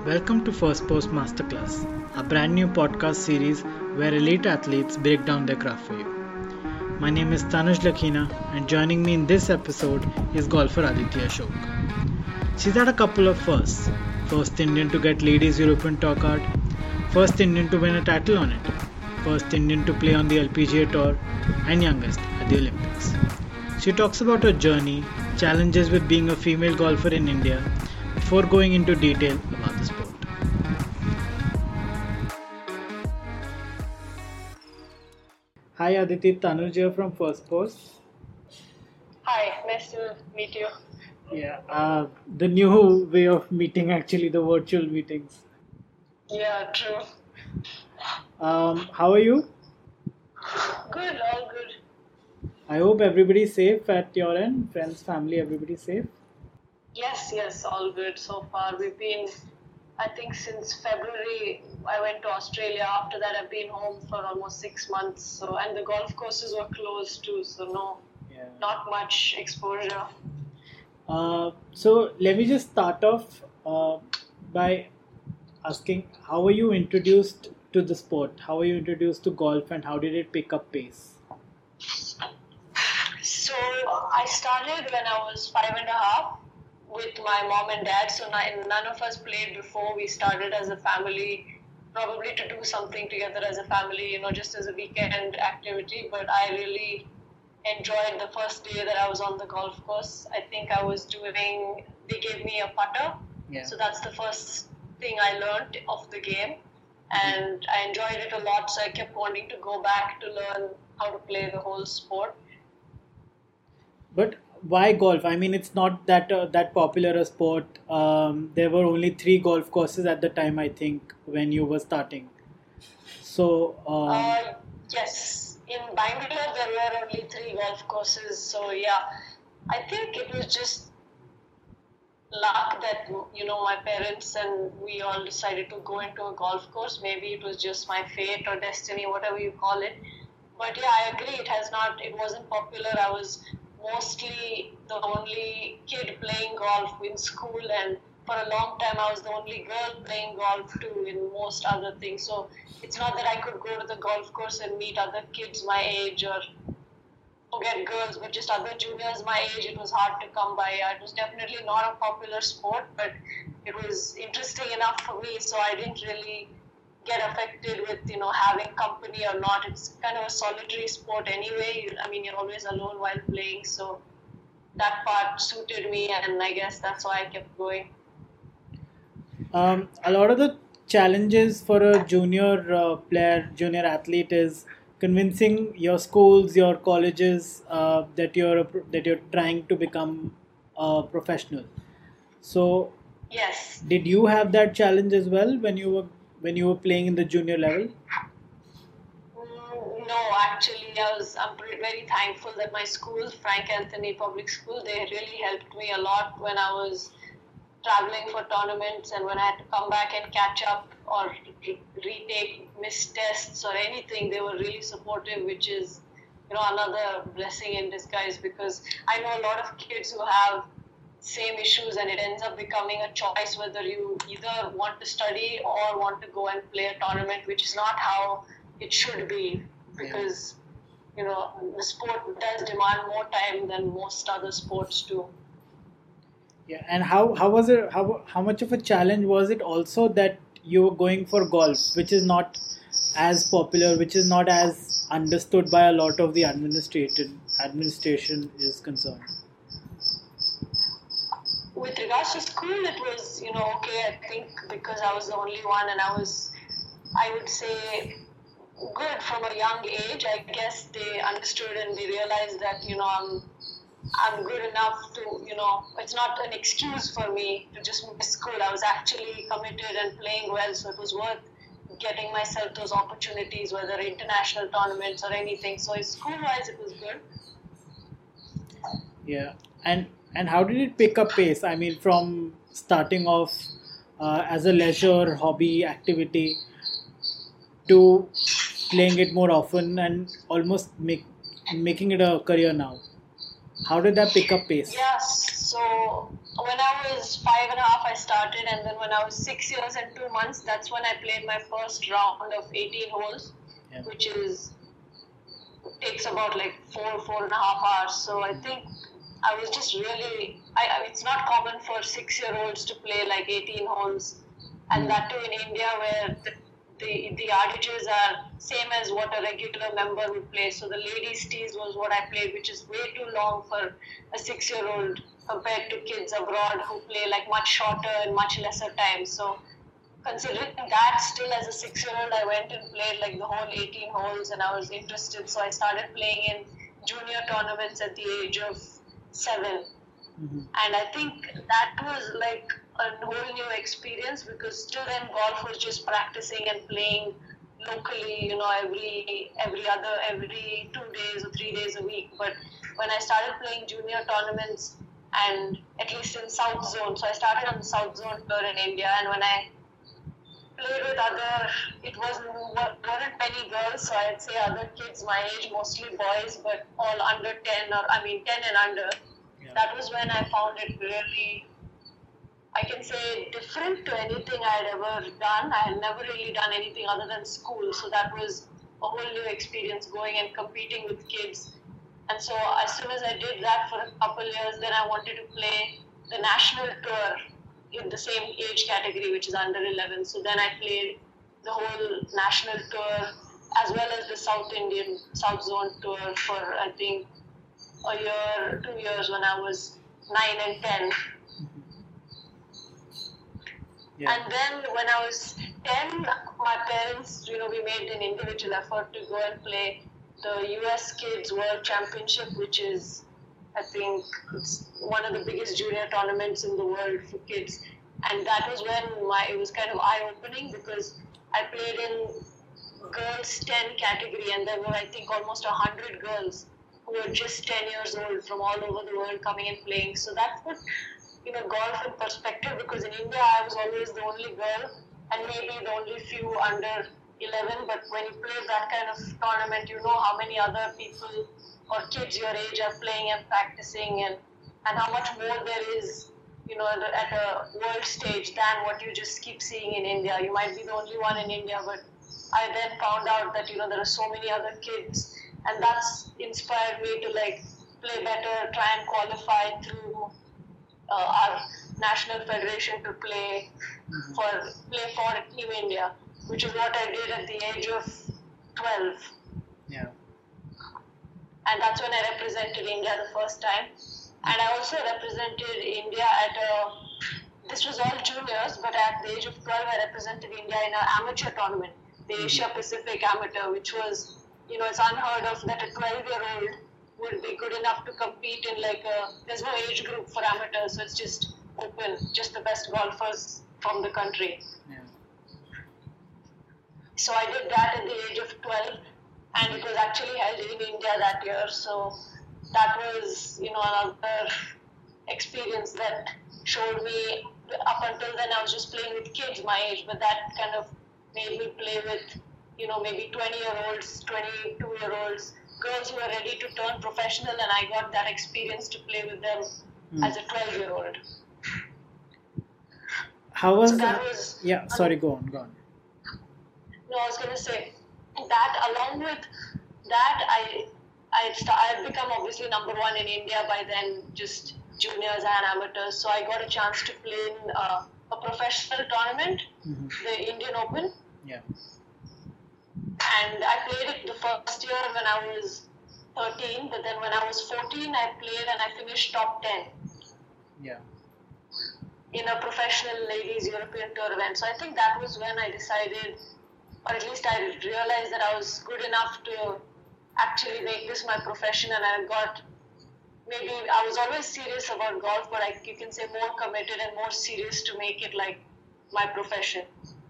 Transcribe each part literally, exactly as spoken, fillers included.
Welcome to First Post Masterclass, a brand new podcast series where elite athletes break down their craft for you. My name is Tanuj Lakhina, and joining me in this episode is golfer Aditi Ashok. She's had a couple of firsts. First Indian to get Ladies European Tour card, first Indian to win a title on it, first Indian to play on the L P G A Tour, and youngest at the Olympics. She talks about her journey, challenges with being a female golfer in India, before going into detail about the sport. Hi Aditi, Tanuj here from First Post. Hi, nice to meet you. Yeah, uh, the new way of meeting, actually, the virtual meetings. Yeah, true. Um, how are you? Good, all good. I hope everybody's safe at your end, friends, family, everybody's safe. Yes, yes, all good so far. We've been, I think, since February. I went to Australia. After that, I've been home for almost six months. So, and the golf courses were closed too. So, no, Yeah. not much exposure. Uh, so let me just start off uh, by asking, how were you introduced to the sport? How were you introduced to golf, and how did it pick up pace? So, I started when I was five and a half with my mom and dad. So, n- none of us played before. We started as a family, probably to do something together as a family, you know, just as a weekend activity. But I really enjoyed the first day that I was on the golf course. I think I was doing, they gave me a putter. Yeah. So that's the first thing I learned of the game. And I enjoyed it a lot. So I kept wanting to go back to learn how to play the whole sport. But why golf? I mean, it's not that uh, that popular a sport. Um, there were only three golf courses at the time, I think, when you were starting. So, um, Uh, yes, in Bangalore there were only three golf courses. So yeah, I think it was just luck that, you know, my parents and we all decided to go into a golf course. Maybe it was just my fate or destiny, whatever you call it. But yeah, I agree. It has not. It wasn't popular. I was mostly the only kid playing golf in school, and for a long time I was the only girl playing golf too in most other things. So it's not that I could go to the golf course and meet other kids my age or forget girls, but just other juniors my age. It was hard to come by. It was definitely not a popular sport, but it was interesting enough for me. So I didn't really get affected with, you know, having company or not. It's kind of a solitary sport anyway. You- I mean, you're always alone while playing. So that part suited me, and I guess that's why I kept going. um, a lot of the challenges for a junior uh, player, junior athlete, is convincing your schools, your colleges uh, that you're a, pro- that you're trying to become a professional. So, Yes. did you have that challenge as well when you were when you were playing in the junior level? Mm, No, actually, I was I'm pre- very thankful that my school, Frank Anthony Public School, they really helped me a lot when I was traveling for tournaments and when I had to come back and catch up or re- retake missed tests or anything. They were really supportive, which is, you know, another blessing in disguise, because I know a lot of kids who have same issues and it ends up becoming a choice whether you either want to study or want to go and play a tournament, which is not how it should be, because you know the sport does demand more time than most other sports do. Yeah, and how how was it? How how much of a challenge was it also that you were going for golf, which is not as popular, which is not as understood by a lot of the administration administration is concerned. With regards to school, it was, you know, okay. I think because I was the only one, and I was, I would say, good from a young age. I guess they understood and they realized that, you know, I'm I'm good enough to, you know, it's not an excuse for me to just miss school. I was actually committed and playing well, so it was worth getting myself those opportunities, whether international tournaments or anything. So school-wise, it was good. Yeah, and and how did it pick up pace? I mean, from starting off uh, as a leisure hobby activity to playing it more often and almost make making it a career now. How did that pick up pace? Yes, so when I was five and a half, I started, and then when I was six years and two months, that's when I played my first round of eighteen holes, yeah. which is takes about like four, four and a half hours. So I think I was just really, I, I it's not common for six-year-olds to play like eighteen holes, and that too in India where the the, the yardages are same as what a regular member would play. So the ladies' tees was what I played, which is way too long for a six-year-old compared to kids abroad who play like much shorter and much lesser time. So considering that, still as a six-year-old, I went and played like the whole eighteen holes, and I was interested. So I started playing in junior tournaments at the age of seven. Mm-hmm. And I think that was like a whole new experience, because till then golf was just practicing and playing locally, you know, every every other, every two days or three days a week. But when I started playing junior tournaments, and at least in South Zone, so I started on the South Zone tour in India, and when I played with other, it wasn't, weren't many girls, so I'd say other kids my age, mostly boys, but all under ten, or I mean ten and under. Yeah. That was when I found it really, I can say, different to anything I had ever done. I had never really done anything other than school, so that was a whole new experience, going and competing with kids. And so as soon as I did that for a couple years, then I wanted to play the national tour in the same age category, which is under eleven. So then I played the whole national tour as well as the South Indian, South Zone tour for, I think, a year, two years when I was nine and ten. Yeah. And then when I was ten, my parents, you know, we made an individual effort to go and play the U S Kids World Championship, which is, I think, it's one of the biggest junior tournaments in the world for kids. And that was when my it was kind of eye-opening, because I played in girls ten category, and there were, I think, almost one hundred girls who were just ten years old from all over the world coming and playing. So that put, you know, golf in perspective, because in India I was always the only girl and maybe the only few under eleven, but when you play that kind of tournament, you know how many other people or kids your age are playing and practicing, and, and how much more there is, you know, at a world stage than what you just keep seeing in India. You might be the only one in India, but I then found out that, you know, there are so many other kids, and that's inspired me to like play better, try and qualify through uh, our national federation to play mm-hmm. for play for Team India, which is what I did at the age of twelve. Yeah. And that's when I represented India the first time. And I also represented India at a, this was all juniors, but at the age of twelve, I represented India in an amateur tournament, the mm-hmm. Asia Pacific Amateur, which was, you know, it's unheard of that a twelve-year-old would be good enough to compete in like a, there's no age group for amateurs, so it's just open, just the best golfers from the country. Yeah. So I did that at the age of twelve, and it was actually held in India that year. So that was, you know, another experience that showed me, up until then I was just playing with kids my age, but that kind of made me play with, you know, maybe twenty-year-olds, twenty-two-year-olds, girls who are ready to turn professional, and I got that experience to play with them mm. as a twelve-year-old. How was so that? that? Was, yeah, sorry, go on, go on. No, I was going to say that along with that, I I had become obviously number one in India by then, just juniors and amateurs. So I got a chance to play in uh, a professional tournament, mm-hmm. the Indian Open. Yeah. And I played it the first year when I was thirteen, but then when I was fourteen, I played and I finished top ten. Yeah. In a professional ladies European tour event. So I think that was when I decided, or at least I realized that I was good enough to actually make this my profession, and I got, maybe I was always serious about golf, but I, you can say more committed and more serious to make it like my profession.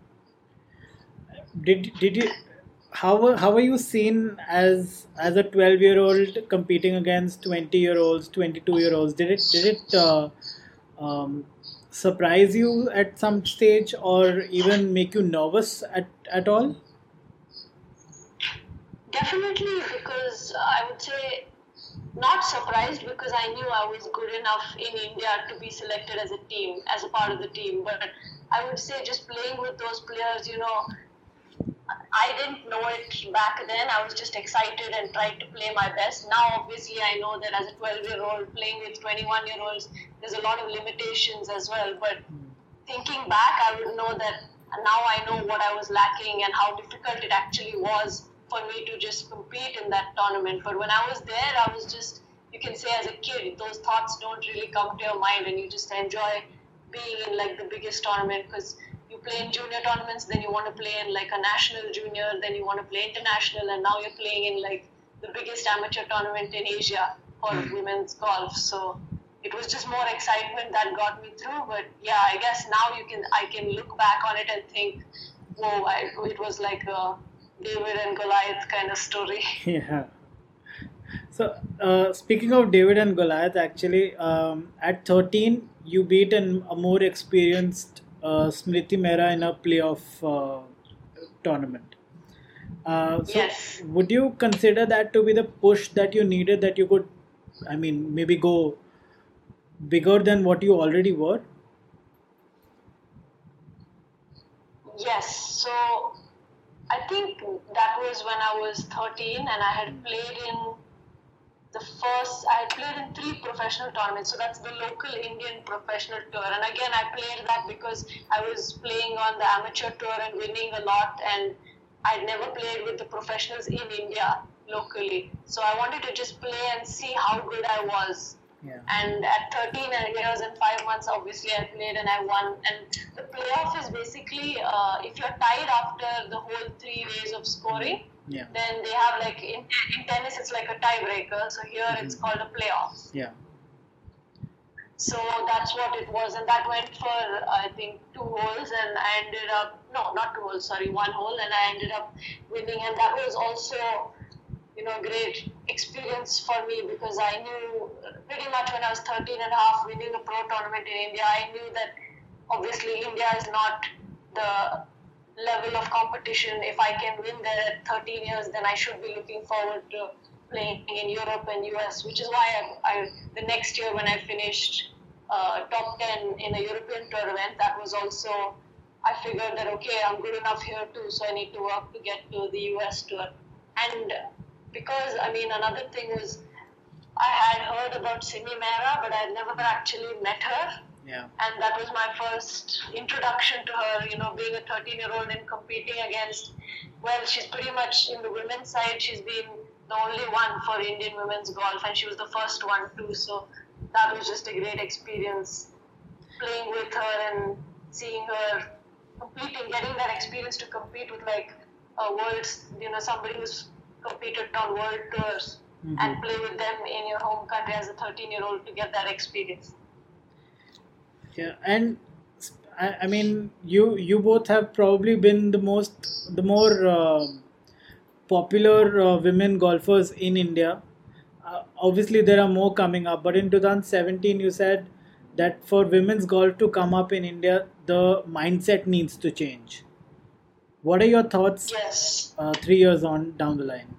Did did you how were how were you seen as as a twelve year old competing against twenty year olds, twenty-two year olds? Did it did it uh, um, surprise you at some stage, or even make you nervous at at all? Definitely, because I would say not surprised because I knew I was good enough in India to be selected as a team, as a part of the team. But I would say just playing with those players, you know, I didn't know it back then. I was just excited and tried to play my best. Now, obviously, I know that as a twelve-year-old playing with twenty-one-year-olds, there's a lot of limitations as well. But thinking back, I would know that now I know what I was lacking and how difficult it actually was for me to just compete in that tournament. But when I was there, I was just, you can say as a kid, those thoughts don't really come to your mind and you just enjoy being in like the biggest tournament because you play in junior tournaments, then you want to play in like a national junior, then you want to play international, and now you're playing in like the biggest amateur tournament in Asia for mm. women's golf. So it was just more excitement that got me through. But yeah, I guess now you can I can look back on it and think, whoa, I, it was like a David and Goliath kind of story. Yeah. So uh, speaking of David and Goliath, actually, um, at thirteen, you beat an, a more experienced uh, Smriti Mehra in a playoff uh, tournament. Uh, so yes. Would you consider that to be the push that you needed, that you could, I mean, maybe go bigger than what you already were? Yes. So I think that was when I was thirteen and I had played in the first, I played in three professional tournaments. So that's the local Indian professional tour. And again, I played that because I was playing on the amateur tour and winning a lot. And I'd never played with the professionals in India locally. So I wanted to just play and see how good I was. Yeah. And at thirteen years and five months, obviously, I played and I won. And the playoff is basically, uh, if you're tied after the whole three days of scoring, yeah. then they have like, in, in tennis, it's like a tiebreaker. So here mm-hmm. it's called a playoff. Yeah. So that's what it was. And that went for, I think, two holes. And I ended up, no, not two holes, sorry, one hole. And I ended up winning. And that was also, you know, great experience for me because I knew pretty much when I was thirteen and a half winning a pro tournament in India, I knew that obviously India is not the level of competition. If I can win there at thirteen years, then I should be looking forward to playing in Europe and U S, which is why I, I the next year when I finished uh, top ten in a European tour event, that was also, I figured that, okay, I'm good enough here too, so I need to work to get to the U S tour. And because, I mean, another thing was, I had heard about Simi Mehra, but I had never actually met her. Yeah. And that was my first introduction to her, you know, being a thirteen-year-old and competing against, well, she's pretty much, in the women's side, she's been the only one for Indian women's golf, and she was the first one too. So that was just a great experience, playing with her and seeing her competing, getting that experience to compete with, like, a world, you know, somebody who's competed on world tours mm-hmm. and play with them in your home country as a thirteen-year-old to get that experience. Yeah, and I, I mean, you you both have probably been the most, the more uh, popular uh, women golfers in India. Uh, obviously, there are more coming up, but in two thousand seventeen, you said that for women's golf to come up in India, the mindset needs to change. What are your thoughts? Yes. Uh, three years on down the line.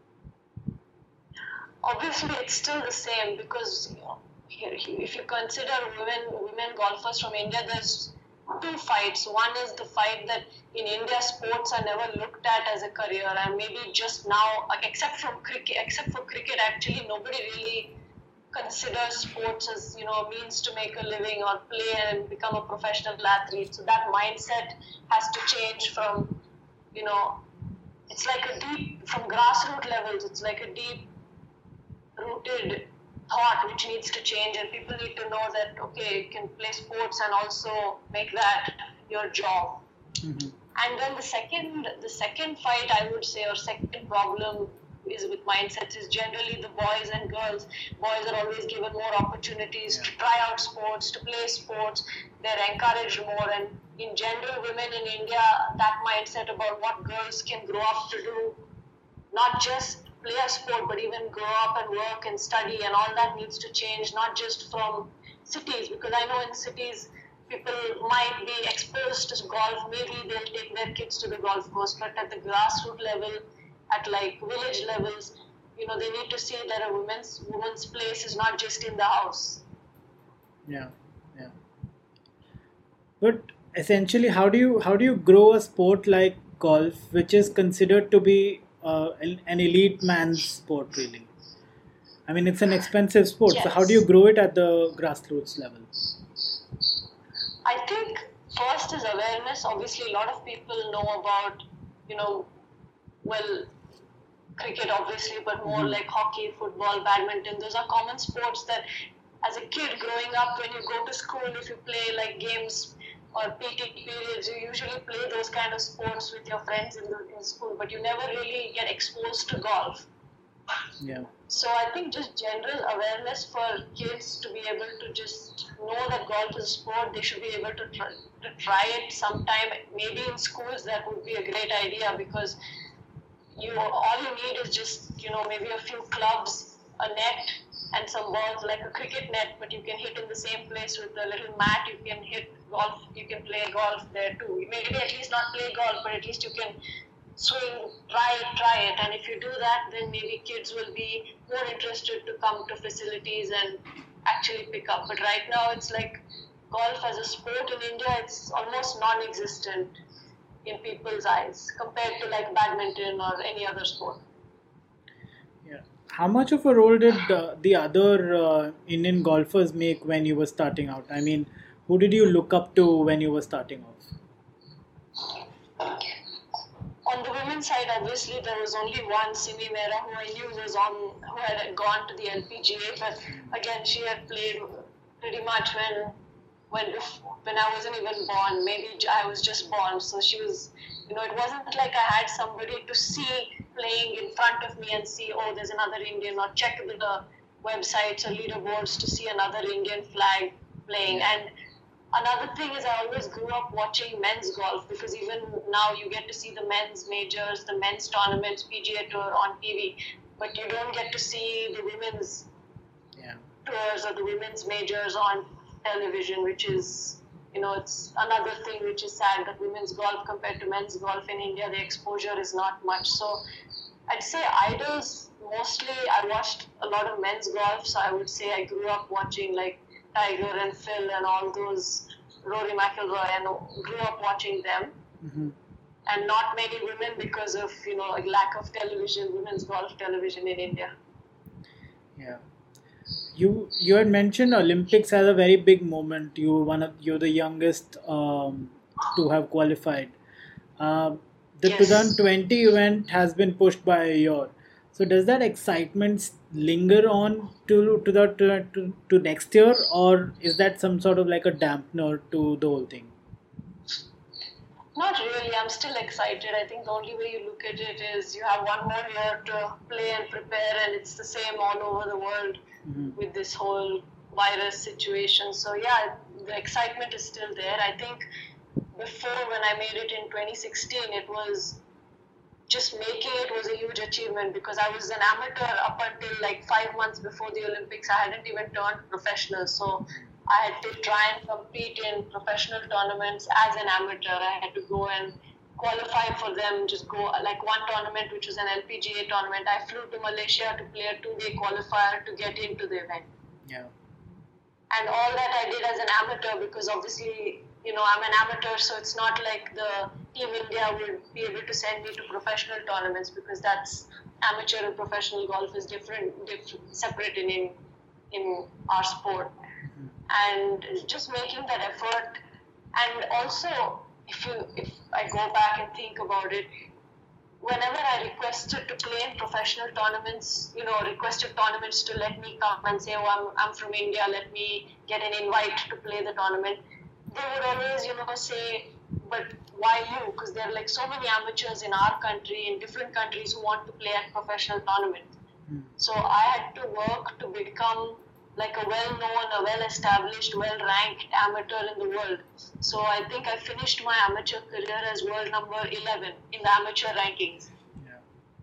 Obviously, it's still the same because, you know, if you consider women women golfers from India, there's two fights. One is the fight that in India sports are never looked at as a career, and maybe just now, except from cricket, except for cricket, actually nobody really considers sports as, you know, a means to make a living or play and become a professional athlete. So that mindset has to change from, you know, it's like a deep, from grassroots levels, it's like a deep rooted thought which needs to change, and people need to know that, okay, you can play sports and also make that your job. Mm-hmm. And then the second, the second fight, I would say, or second problem is with mindsets is generally the boys and girls. Boys are always given more opportunities yeah. to try out sports, to play sports. They're encouraged more, and in general, women in India, that mindset about what girls can grow up to do, not just play a sport, but even grow up and work and study, and all that needs to change, not just from cities, because I know in cities, people might be exposed to golf, maybe they'll take their kids to the golf course, but at the grassroots level, at like village levels, you know, they need to see that a woman's woman's place is not just in the house. Yeah, yeah. But essentially, how do you how do you grow a sport like golf, which is considered to be uh, an an elite man's sport, really? I mean, it's an expensive sport. So how do you Yes. grow it at the grassroots level? I think first is awareness. Obviously, a lot of people know about, you know, well, cricket obviously, but more Mhm. like hockey, football, badminton. Those are common sports that as a kid growing up, when you go to school, if you play like games or P T periods, you usually play those kind of sports with your friends in, the, in school, but you never really get exposed to golf. Yeah, So I think just general awareness for kids to be able to just know that golf is a sport, they should be able to try, to try it sometime. Maybe in schools that would be a great idea, because you all you need is just, you know, maybe a few clubs, a net, and some balls, like a cricket net, but you can hit in the same place with a little mat. You can hit golf, you can play golf there too. Maybe at least not play golf, but at least you can swing, try it, try it. And if you do that, then maybe kids will be more interested to come to facilities and actually pick up. But right now, it's like golf as a sport in India, it's almost non-existent in people's eyes compared to like badminton or any other sport. yeah. How much of a role did uh, the other uh, Indian golfers make when you were starting out? I mean, who did you look up to when you were starting off? On the women's side, obviously, there was only one, Simi Mehra, who I knew was on, who had gone to the L P G A, but again, she had played pretty much when, when, when I wasn't even born. Maybe I was just born, so she was, you know, it wasn't like I had somebody to see playing in front of me and see, oh, there's another Indian, or check the websites or leaderboards to see another Indian flag playing. And another thing is, I always grew up watching men's golf, because even now you get to see the men's majors, the men's tournaments, P G A Tour on T V, but you don't get to see the women's Yeah, tours or the women's majors on television, which is, you know, it's another thing which is sad, that women's golf compared to men's golf in India, the exposure is not much. So I'd say idols, mostly I watched a lot of men's golf, so I would say I grew up watching like Tiger and Phil and all those, Rory McIlroy, and grew up watching them. hmm And not many women, because of, you know, like lack of television, women's golf television in India. yeah. You you had mentioned Olympics as a very big moment. You were one of you're the youngest um, to have qualified. Uh, the Yes. twenty twenty event has been pushed by a year. So does that excitement linger on to to the to, to, to next year, or is that some sort of like a dampener to the whole thing? Not really. I'm still excited. I think the only way you look at it is you have one more year to play and prepare, and it's the same all over the world hmm with this whole virus situation. So, yeah, the excitement is still there. I think before, when I made it in twenty sixteen, it was just making it was a huge achievement, because I was an amateur up until like five months before the Olympics. I hadn't even turned professional. So I had to try and compete in professional tournaments as an amateur. I had to go and qualify for them, just go like one tournament, which was an L P G A tournament. I flew to Malaysia to play a two-day qualifier to get into the event. Yeah. And all that I did as an amateur, because obviously, you know, I'm an amateur, so it's not like the Team India would be able to send me to professional tournaments, because that's amateur and professional golf is different, different separate in, in in our sport. hmm And just making that effort, and also if you if I go back and think about it, whenever I requested to play in professional tournaments, you know, requested tournaments to let me come and say, oh, I'm, I'm from India, let me get an invite to play the tournament, they would always, you know, say, but why you? Because there are like so many amateurs in our country, in different countries, who want to play at professional tournaments. So I had to work to become like a well-known, a well-established, well-ranked amateur in the world. So I think I finished my amateur career as world number eleven in the amateur rankings. Yeah.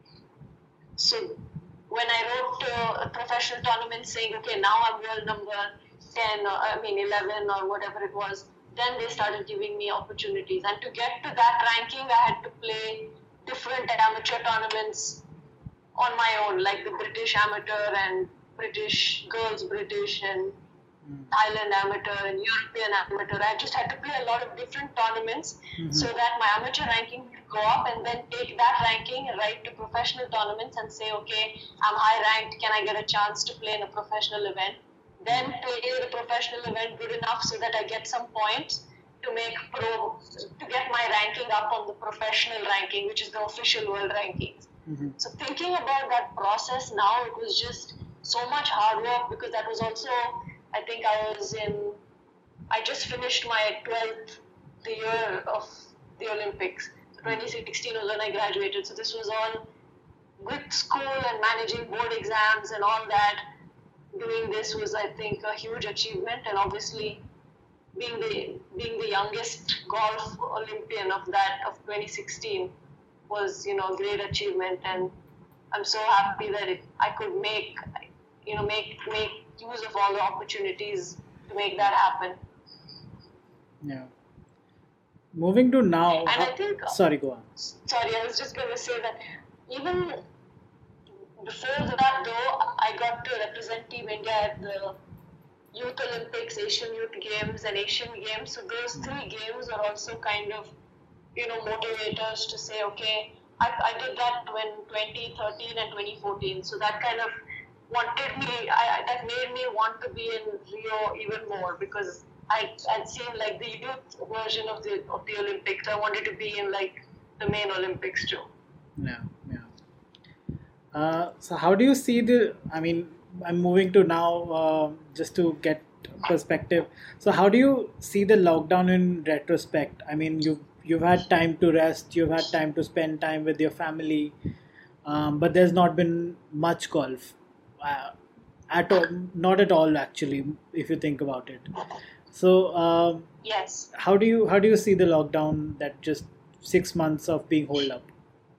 So when I wrote to a professional tournament saying, okay, now I'm world number ten, or I mean eleven or whatever it was, then they started giving me opportunities. And to get to that ranking, I had to play different amateur tournaments on my own, like the British amateur and British girls, British and mm. Thailand amateur and European amateur. I just had to play a lot of different tournaments mm-hmm. so that my amateur ranking would go up, and then take that ranking and write to professional tournaments and say, okay, I'm high ranked, can I get a chance to play in a professional event? Then play the professional event good enough so that I get some points to make pro, to get my ranking up on the professional ranking, which is the official world rankings. Mm-hmm. So thinking about that process now, it was just so much hard work, because that was also, I think I was in, I just finished my twelfth year of the Olympics. So twenty sixteen was when I graduated. So this was all with school and managing board exams and all that. Doing this was, I think, a huge achievement, and obviously being the being the youngest golf Olympian of that of twenty sixteen was, you know, a great achievement, and I'm so happy that it, I could make, you know, make make use of all the opportunities to make that happen. Yeah. Moving to now. And how, I think. Sorry, go on. Sorry, I was just going to say that even before that, though, I got to represent Team India at the Youth Olympics, Asian Youth Games, and Asian Games. So those three games are also kind of, you know, motivators to say, okay, I, I did that when twenty thirteen and twenty fourteen. So that kind of wanted me, I, that made me want to be in Rio even more, because I had seen like the youth version of the of the Olympics. I wanted to be in like the main Olympics too. Yeah, yeah. Uh, so how do you see the, I mean, I'm moving to now uh, just to get perspective. So how do you see the lockdown in retrospect? I mean, you've, you've had time to rest, you've had time to spend time with your family, um, but there's not been much golf. Uh, at all, not at all actually, if you think about it. So um, yes, how do you how do you see the lockdown, that just six months of being holed up?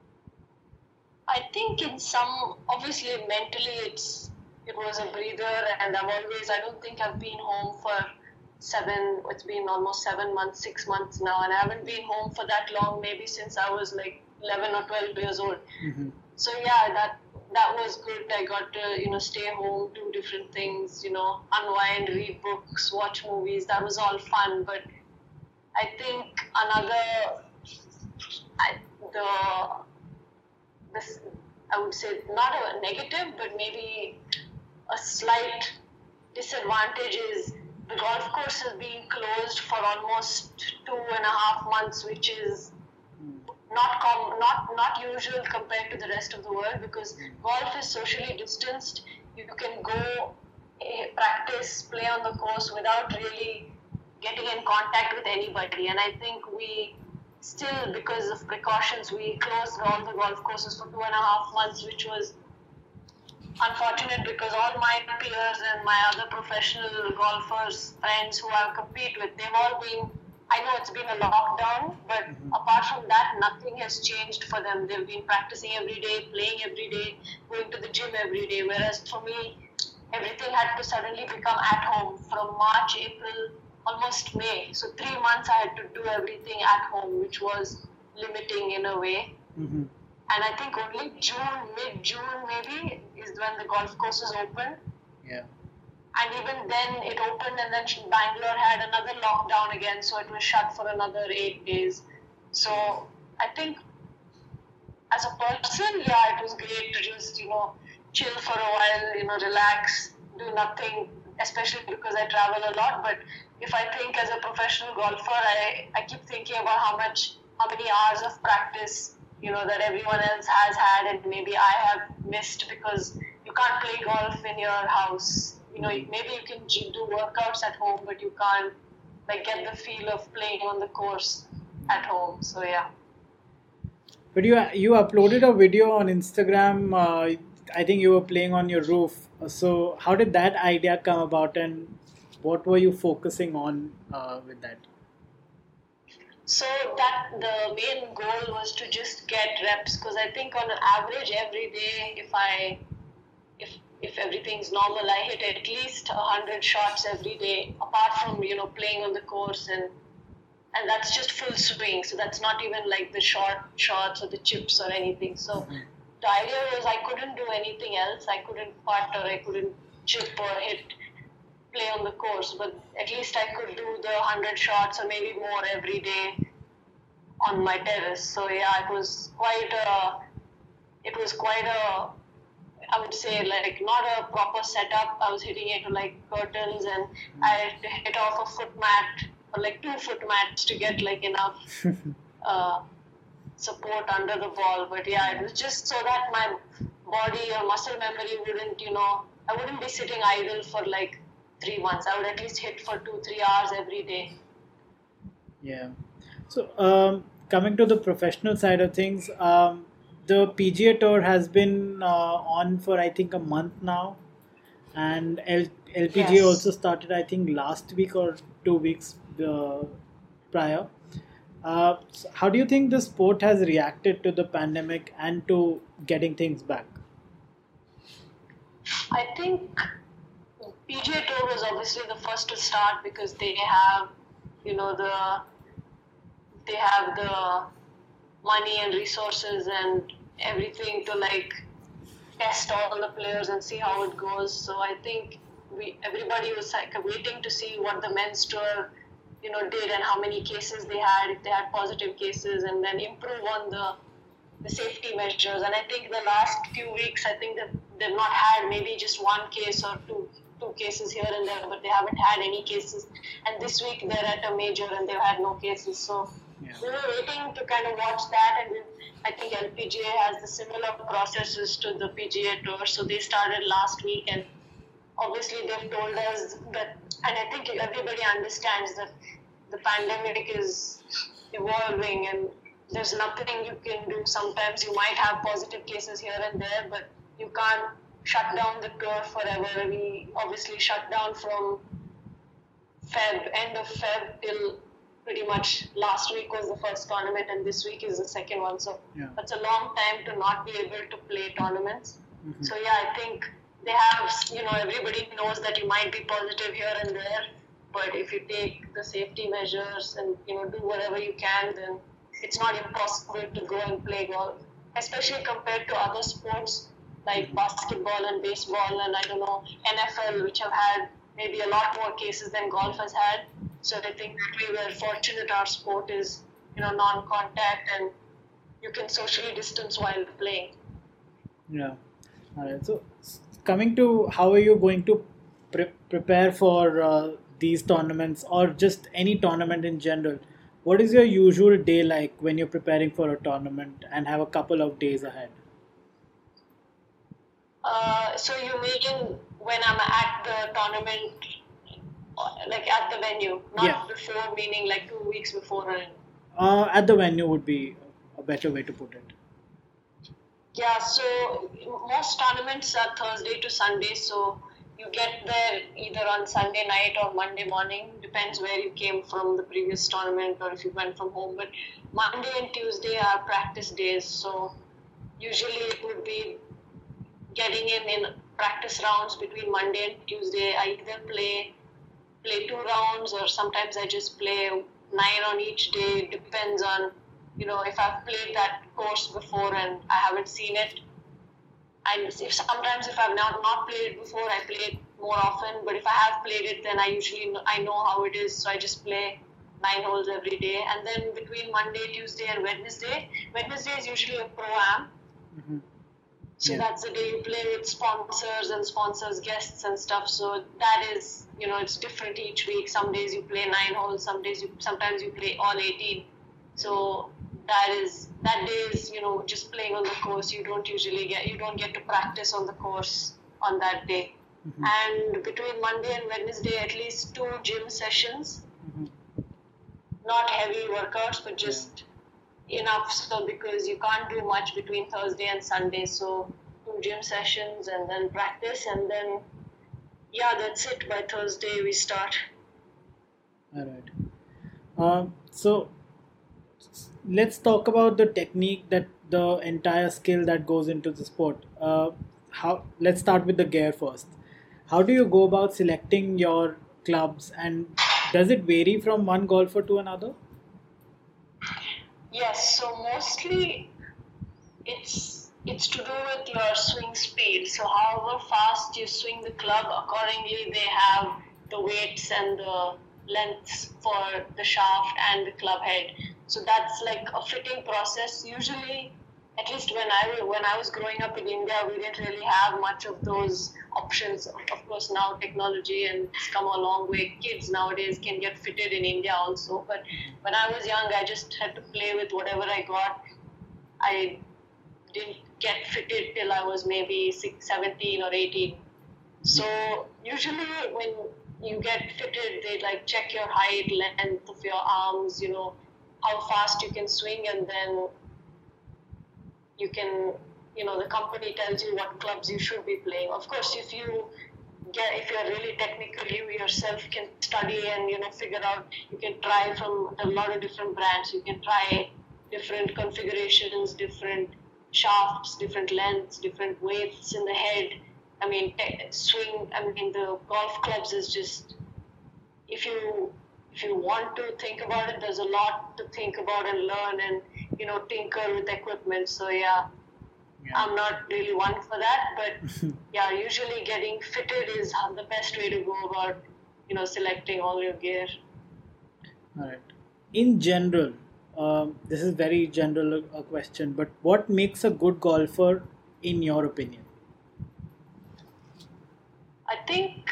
I think in some, obviously mentally it's it was a breather, and I've always, I don't think I've been home for seven, it's been almost seven months, six months now, and I haven't been home for that long, maybe since I was like eleven or twelve years old. Mm-hmm. So yeah, that that was good. I got to, you know, stay home, do different things, you know, unwind, read books, watch movies. That was all fun. But I think another, I, the, this, I would say not a negative, but maybe a slight disadvantage is the golf course has been closed for almost two and a half months, which is not com- not not usual compared to the rest of the world, because golf is socially distanced. You can go eh, practice, play on the course without really getting in contact with anybody. And I think we still, because of precautions, we closed all the golf courses for two and a half months, which was unfortunate, because all my peers and my other professional golfers, friends who I compete with, they've all been, I know it's been a lockdown, but mm-hmm. apart from that, nothing has changed for them. They've been practicing every day, playing every day, going to the gym every day. Whereas for me, everything had to suddenly become at home from March, April, almost May. So three months I had to do everything at home, which was limiting in a way. Mm-hmm. And I think only June, mid-June maybe, is when the golf courses opened. Yeah. And even then it opened, and then Bangalore had another lockdown again, so it was shut for another eight days. So I think as a person, yeah, it was great to just, you know, chill for a while, you know, relax, do nothing, especially because I travel a lot. But if I think as a professional golfer, I, I keep thinking about how much, how many hours of practice, you know, that everyone else has had, and maybe I have missed, because you can't play golf in your house. You know, maybe you can do workouts at home, but you can't like get the feel of playing on the course at home. So yeah. But you you uploaded a video on Instagram. Uh, I think you were playing on your roof. So how did that idea come about, and what were you focusing on uh, with that? So that the main goal was to just get reps, because I think on an average every day, if I if if everything's normal, I hit at least a hundred shots every day, apart from, you know, playing on the course, and and that's just full swing. So that's not even like the short shots or the chips or anything. So mm-hmm. the idea was I couldn't do anything else. I couldn't putt or I couldn't chip or hit, play on the course, but at least I could do the one hundred shots or maybe more every day on my terrace. So yeah, it was quite a, it was quite a, I would say like not a proper setup. I was hitting it to like curtains and I had to hit off a foot mat or like two foot mats to get like enough uh, support under the ball. But yeah, it was just so that my body or muscle memory wouldn't, you know, I wouldn't be sitting idle for like three months. I would at least hit for two, three hours every day. Yeah. So um, coming to the professional side of things, um, the P G A Tour has been uh, on for I think a month now, and L- LPGA Yes. also started I think last week or two weeks uh, prior. Uh, so how do you think the sport has reacted to the pandemic and to getting things back? I think P G A Tour was obviously the first to start because they have, you know, the they have the money and resources and everything to like test all the players and see how it goes. So I think we everybody was like waiting to see what the men's tour, you know, did and how many cases they had, if they had positive cases, and then improve on the the safety measures. And I think the last few weeks, I think that they've not had maybe just one case or two two cases here and there, but they haven't had any cases. And this week they're at a major and they've had no cases. So Yeah. we were waiting to kind of watch that, and we, I think L P G A has the similar processes to the P G A Tour. So they started last week, and obviously they've told us that, and I think everybody understands that the pandemic is evolving and there's nothing you can do. Sometimes you might have positive cases here and there, but you can't shut down the tour forever. We obviously shut down from Feb, end of Feb till pretty much last week was the first tournament and this week is the second one. So Yeah. that's a long time to not be able to play tournaments. Mhm. So yeah, I think they have, you know, everybody knows that you might be positive here and there, but if you take the safety measures and, you know, do whatever you can, then it's not impossible to go and play golf, especially compared to other sports like basketball and baseball and I don't know, N F L, which have had maybe a lot more cases than golf has had. So I think that we were fortunate our sport is, you know, non-contact and you can socially distance while playing. Yeah. All right. So, s- coming to how are you going to pre- prepare for uh, these tournaments or just any tournament in general? What is your usual day like when you're preparing for a tournament and have a couple of days ahead? Uh, so you mean when I'm at the tournament, uh, like at the venue, not Yeah. before, meaning like two weeks before. Or, Uh, at the venue would be a better way to put it. yeah, so most tournaments are Thursday to Sunday, so you get there either on Sunday night or Monday morning, depends where you came from the previous tournament or if you went from home. But Monday and Tuesday are practice days, so usually it would be getting in in practice rounds between Monday and Tuesday. I either play play two rounds or sometimes I just play nine on each day. Depends on, you know, if I've played that course before and I haven't seen it. And if sometimes if I've not, not played it before, I play it more often. But if I have played it, then I usually know, I know how it is, so I just play nine holes every day. And then between Monday, Tuesday, and Wednesday, Wednesday is usually a pro-am. Mhm. So Yeah. that's the day you play with sponsors and sponsors, guests and stuff. So that is, you know, it's different each week. Some days you play nine holes, some days you, sometimes you play all eighteen. So that is, that day is, you know, just playing on the course. You don't usually get, you don't get to practice on the course on that day. Mhm. And between Monday and Wednesday, at least two gym sessions, Mhm. not heavy workouts, but just enough so because you can't do much between Thursday and Sunday. So two gym sessions and then practice and then yeah, that's it. By Thursday we start. All right. Um, so let's talk about the technique that the entire skill that goes into the sport. Uh, how? Let's start with the gear first. How do you go about selecting your clubs, and does it vary from one golfer to another? Yes, so mostly it's it's to do with your swing speed. So however fast you swing the club, accordingly they have the weights and the lengths for the shaft and the club head. So that's like a fitting process. Usually, at least when I when I was growing up in India, we didn't really have much of those options. Of course, now technology and it's come a long way. Kids nowadays can get fitted in India also. But when I was young, I just had to play with whatever I got. I didn't get fitted till I was maybe six, seventeen or eighteen. So usually when you get fitted, they like check your height, length of your arms, you know, how fast you can swing, and then you can, you know, the company tells you what clubs you should be playing. Of course, if you get, if you're really technical, you yourself can study and, you know, figure out, you can try from a lot of different brands. You can try different configurations, different shafts, different lengths, different weights in the head. I mean, swing, I mean, the golf clubs is just, if you if you want to think about it, there's a lot to think about and learn and, you know, tinker with equipment. So, yeah, yeah. I'm not really one for that. But, yeah, usually getting fitted is the best way to go about, you know, selecting all your gear. All right. In general, um, this is very general a question, but what makes a good golfer in your opinion? I think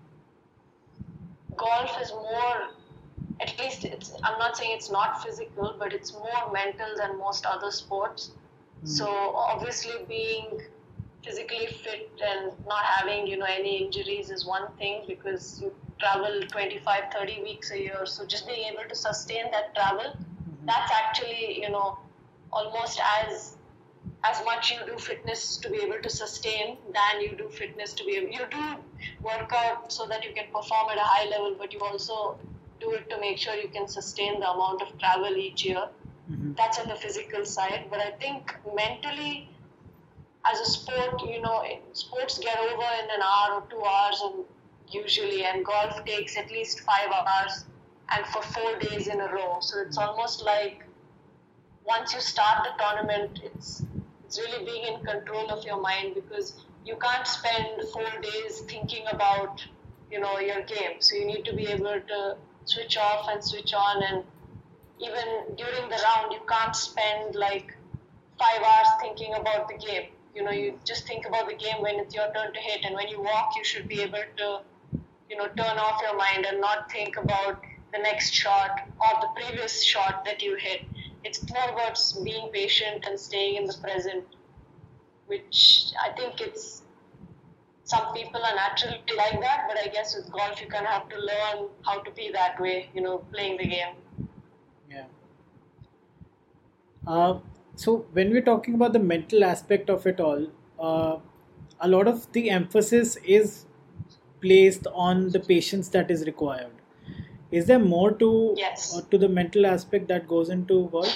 golf is more, at least it's, I'm not saying it's not physical, but it's more mental than most other sports. Mm. So obviously being physically fit and not having, you know, any injuries is one thing, because you travel twenty-five, thirty weeks a year. So just being able to sustain that travel, mm-hmm. that's actually, you know, almost as as much you do fitness to be able to sustain than you do fitness to be able, you do work out so that you can perform at a high level, but you also do it to make sure you can sustain the amount of travel each year. Mm-hmm. That's on the physical side. But I think mentally, as a sport, you know, sports get over in an hour or two hours and usually, and golf takes at least five hours and for four days in a row. So it's almost like once you start the tournament, it's it's really being in control of your mind, because you can't spend four days thinking about, you know, your game. So you need to be able to switch off and switch on, and even during the round, you can't spend like five hours thinking about the game. You know, you just think about the game when it's your turn to hit, and when you walk, you should be able to, you know, turn off your mind and not think about the next shot or the previous shot that you hit. It's more about being patient and staying in the present, which I think it's, some people are naturally like that, but I guess with golf you kind of have to learn how to be that way, you know, playing the game. Yeah. Uh, so when we're talking about the mental aspect of it all, uh, a lot of the emphasis is placed on the patience that is required. Is there more to yes. uh, to the mental aspect that goes into golf?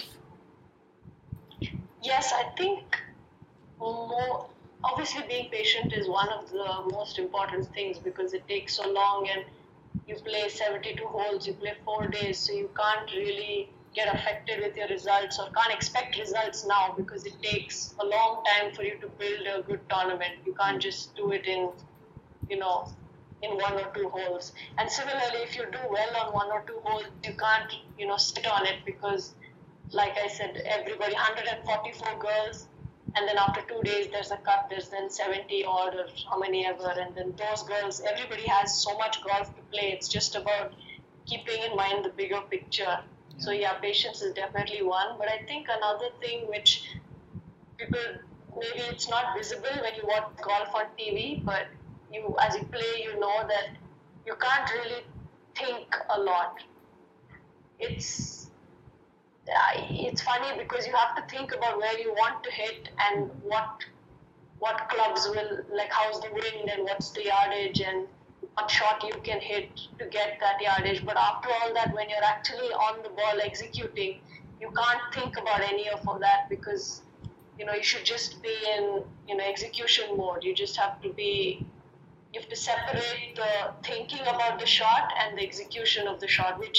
Yes, I think more, obviously being patient is one of the most important things, because it takes so long and you play seventy-two holes, you play four days, so you can't really get affected with your results or can't expect results now, because it takes a long time for you to build a good tournament. You can't just do it in, you know, in one or two holes. And similarly, if you do well on one or two holes, you can't, you know, sit on it, because like I said, everybody, one hundred forty-four girls, and then after two days there's a cut, there's then seventy odd or how many ever, and then those girls, everybody has so much golf to play. It's just about keeping in mind the bigger picture. Yeah. So yeah, patience is definitely one. But I think another thing which people, maybe it's not visible when you watch golf on T V, but you, as you play, you know that you can't really think a lot. It's it's funny because you have to think about where you want to hit and what what clubs will, like how's the wind and what's the yardage and what shot you can hit to get that yardage. But after all that, when you're actually on the ball executing, you can't think about any of all that, because you know you should just be in, you know, execution mode. You just have to be, you have to separate the thinking about the shot and the execution of the shot, which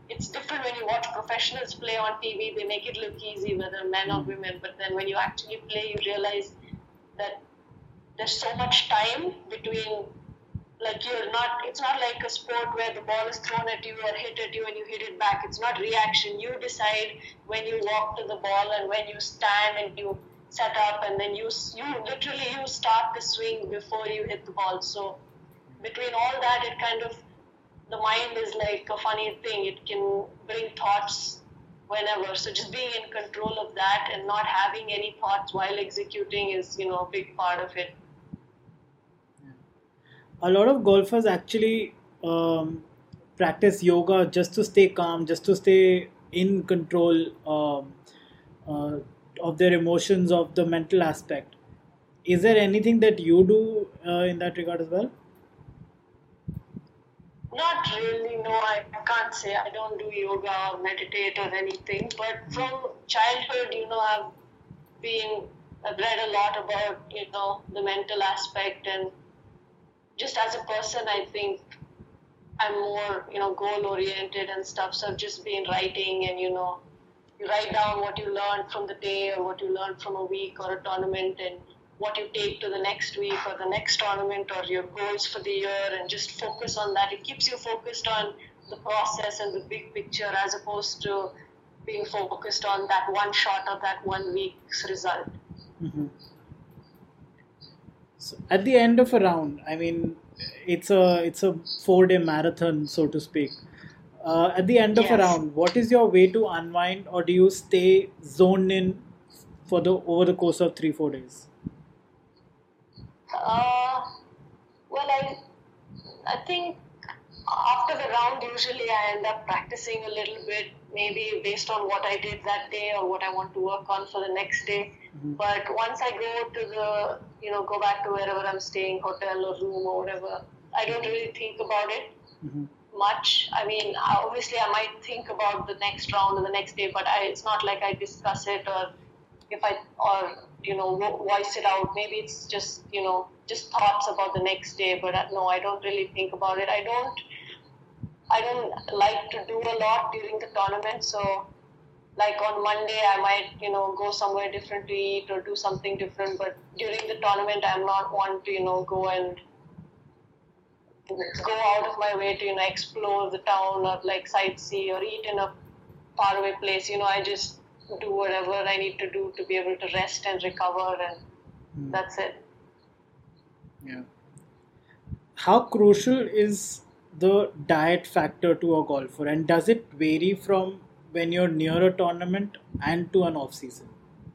it's different when you watch professionals play on T V. They make it look easy, whether men or women. But then when you actually play, you realize that there's so much time between, like you're not, it's not like a sport where the ball is thrown at you or hit at you and you hit it back. It's not reaction. You decide when you walk to the ball and when you stand and you set up, and then you, you literally, you start the swing before you hit the ball. So between all that, it kind of, the mind is like a funny thing. It can bring thoughts whenever. So just being in control of that and not having any thoughts while executing is, you know, a big part of it. A lot of golfers actually um, practice yoga just to stay calm, just to stay in control um, uh, of their emotions, of the mental aspect. Is there anything that you do uh, in that regard as well? Not really, no, I can't say I don't do yoga or meditate or anything. But from childhood, you know, I've been, I've read a lot about, you know, the mental aspect, and just as a person, I think I'm more, you know, goal oriented and stuff. So I've just been writing, and, you know, you write down what you learned from the day or what you learned from a week or a tournament, and what you take to the next week or the next tournament or your goals for the year, and just focus on that. It keeps you focused on the process and the big picture as opposed to being focused on that one shot or that one week's result. Mm-hmm. So at the end of a round, I mean, it's a it's a four day marathon, so to speak. Uh, at the end of Yes. a round, what is your way to unwind, or do you stay zoned in for the over the course of three four days? Uh, well, I I think after the round, usually I end up practicing a little bit, maybe based on what I did that day or what I want to work on for the next day. Mm-hmm. But once I go to the, you know, go back to wherever I'm staying, hotel or room or whatever, I don't really think about it Mm-hmm. much. I mean, obviously I might think about the next round or the next day, but I, it's not like I discuss it or if I, or, you know, voice it out. Maybe it's just, you know, just thoughts about the next day, but no, I don't really think about it. I don't, I don't like to do a lot during the tournament. So like on Monday, I might, you know, go somewhere different to eat or do something different. But during the tournament, I'm not one to, you know, go and go out of my way to, you know, explore the town or like sightsee or eat in a faraway place. You know, I just do whatever I need to do to be able to rest and recover, and Mm. that's it. Yeah. How crucial is the diet factor to a golfer, and does it vary from when you're near a tournament and to an off season?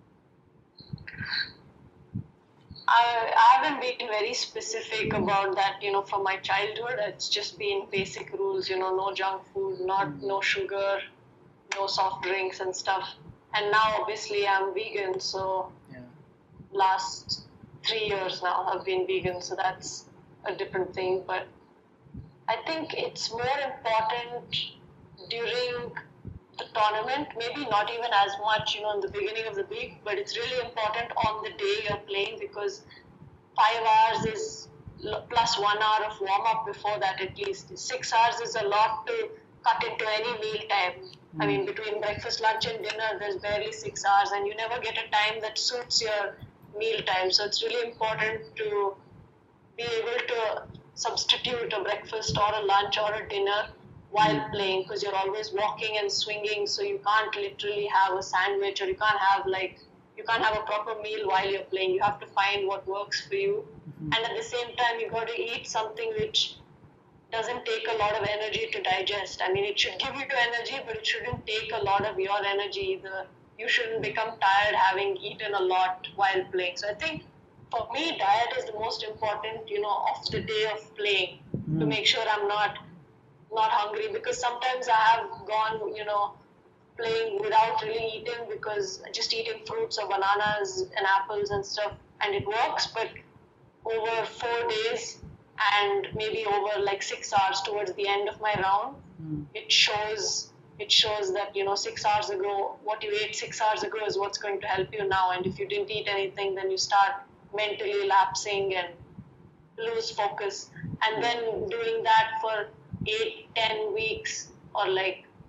I, I haven't been very specific about that, you know, from my childhood. It's just been basic rules, you know, no junk food, not no sugar, no soft drinks and stuff. And now obviously I'm vegan, so Yeah. last three years now I've been vegan, so that's a different thing. But I think it's more important during the tournament, maybe not even as much, you know, in the beginning of the week, but it's really important on the day you're playing, because five hours is l- plus one hour of warm up before that at least. Six hours is a lot to cut into any meal time. I mean, between breakfast, lunch, and dinner, there's barely six hours, and you never get a time that suits your meal time. So it's really important to be able to substitute a breakfast or a lunch or a dinner while playing, because you're always walking and swinging, so you can't literally have a sandwich, or you can't have like you can't have a proper meal while you're playing. You have to find what works for you, and at the same time you got to eat something which doesn't take a lot of energy to digest. I mean, it should give you energy, but it shouldn't take a lot of your energy either. You shouldn't become tired having eaten a lot while playing. So I think for me, diet is the most important, you know, of the day of playing, to make sure I'm not not hungry, because sometimes I have gone, you know, playing without really eating, because just eating fruits or bananas and apples and stuff, and it works, but over four days and maybe over like six hours towards the end of my round, Mm. it shows it shows that, you know, six hours ago, what you ate six hours ago is what's going to help you now, and if you didn't eat anything, then you start mentally lapsing and lose focus. And then doing that for eight, ten weeks, or like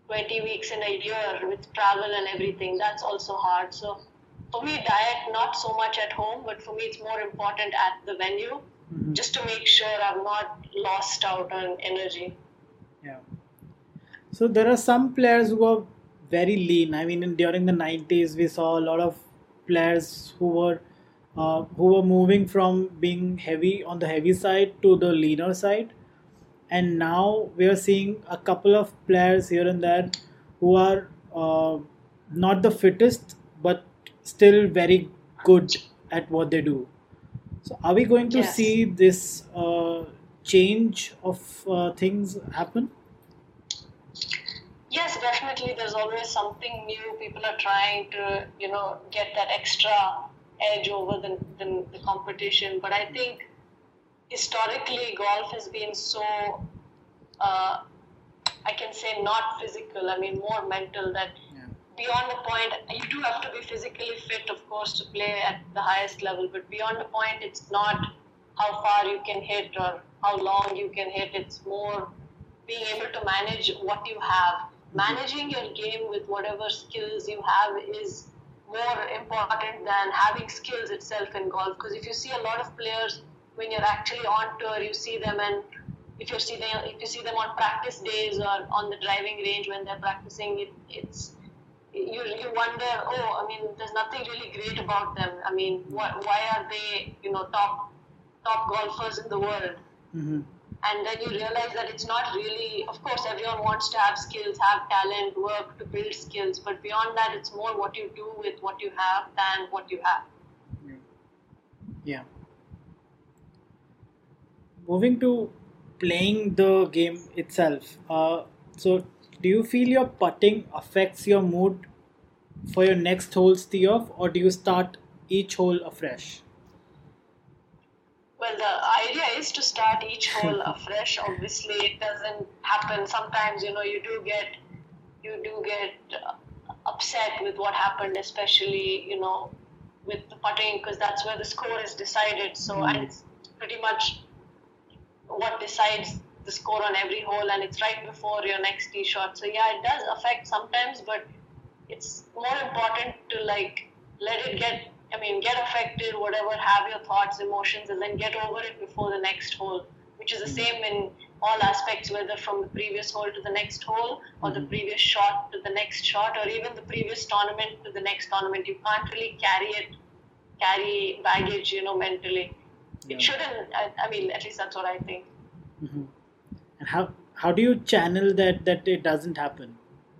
twenty weeks in a year with travel and everything. That's also hard. So for me, diet, not so much at home, but for me, it's more important at the venue, Mm-hmm. just to make sure I'm not lost out on energy. Yeah. So there are some players who are very lean. I mean, in, during the nineties, we saw a lot of players who were uh, who were moving from being heavy on the heavy side to the leaner side, and now we are seeing a couple of players here and there who are uh, not the fittest, but still very good at what they do. So, are we going to Yes. see this uh, change of uh, things happen? Yes, definitely. There's always something new. People are trying to, you know, get that extra edge over the, the, the competition. But I think historically, golf has been so, uh, I can say, not physical. I mean, more mental. That Yeah. beyond the point, you do have to be physically fit, of course, to play at the highest level. But beyond the point, it's not how far you can hit or how long you can hit. It's more being able to manage what you have. Managing your game with whatever skills you have is more important than having skills itself in golf. Because if you see a lot of players, when you're actually on tour, you see them, and if you see them, if you see them on practice days or on the driving range when they're practicing, it, it's you you wonder, oh, I mean, there's nothing really great about them. I mean, what, why are they, you know, top top golfers in the world? Mm-hmm. And then you realize that it's not really, of course, everyone wants to have skills, have talent, work to build skills, but beyond that, it's more what you do with what you have than what you have. Yeah. Moving to playing the game itself. Uh, so, do you feel your putting affects your mood for your next hole's tee off, or do you start each hole afresh? Well, the idea is to start each hole afresh. Obviously, it doesn't happen. Sometimes, you know, you do get, you do get uh, upset with what happened, especially, you know, with the putting, because that's where the score is decided. So, Mm. and it's pretty much what decides the score on every hole, and it's right before your next tee shot. So yeah, it does affect sometimes, but it's more important to like let it get, I mean, get affected, whatever, have your thoughts, emotions, and then get over it before the next hole, which is the same in all aspects, whether from the previous hole to the next hole, or the Mhm. previous shot to the next shot, or even the previous tournament to the next tournament. You can't really carry it, carry baggage, you know, mentally. Yeah. It shouldn't, I, I mean, at least that's what I think. Mhm. And how how do you channel that that it doesn't happen?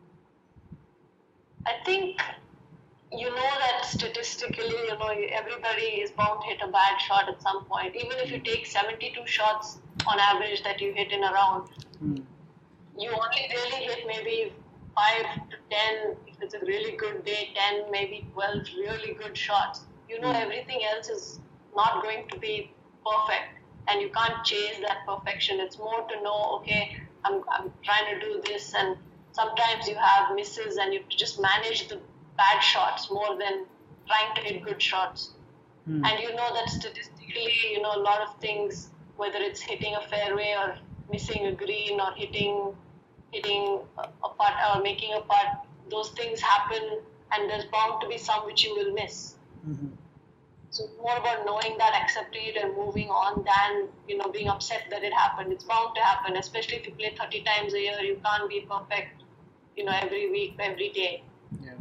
I think you know that statistically, you know, everybody is bound to hit a bad shot at some point. Even if you take seventy-two shots on average that you hit in a round, Mm. you only really hit maybe five to ten, if it's a really good day, ten, maybe twelve really good shots. You know, Mm. everything else is not going to be perfect, and you can't chase that perfection. It's more to know, okay, I'm, I'm trying to do this, and sometimes you have misses, and you have to just manage the bad shots more than trying to hit good shots. Mm. And you know that statistically, you know, a lot of things, whether it's hitting a fairway or missing a green or hitting hitting a a putt or making a putt, those things happen, and there's bound to be some which you will miss. Mhm. So it's more about knowing that, accepting it, and moving on than, you know, being upset that it happened. It's bound to happen, especially if you play thirty times a year. You can't be perfect, you know, every week, every day. Yeah.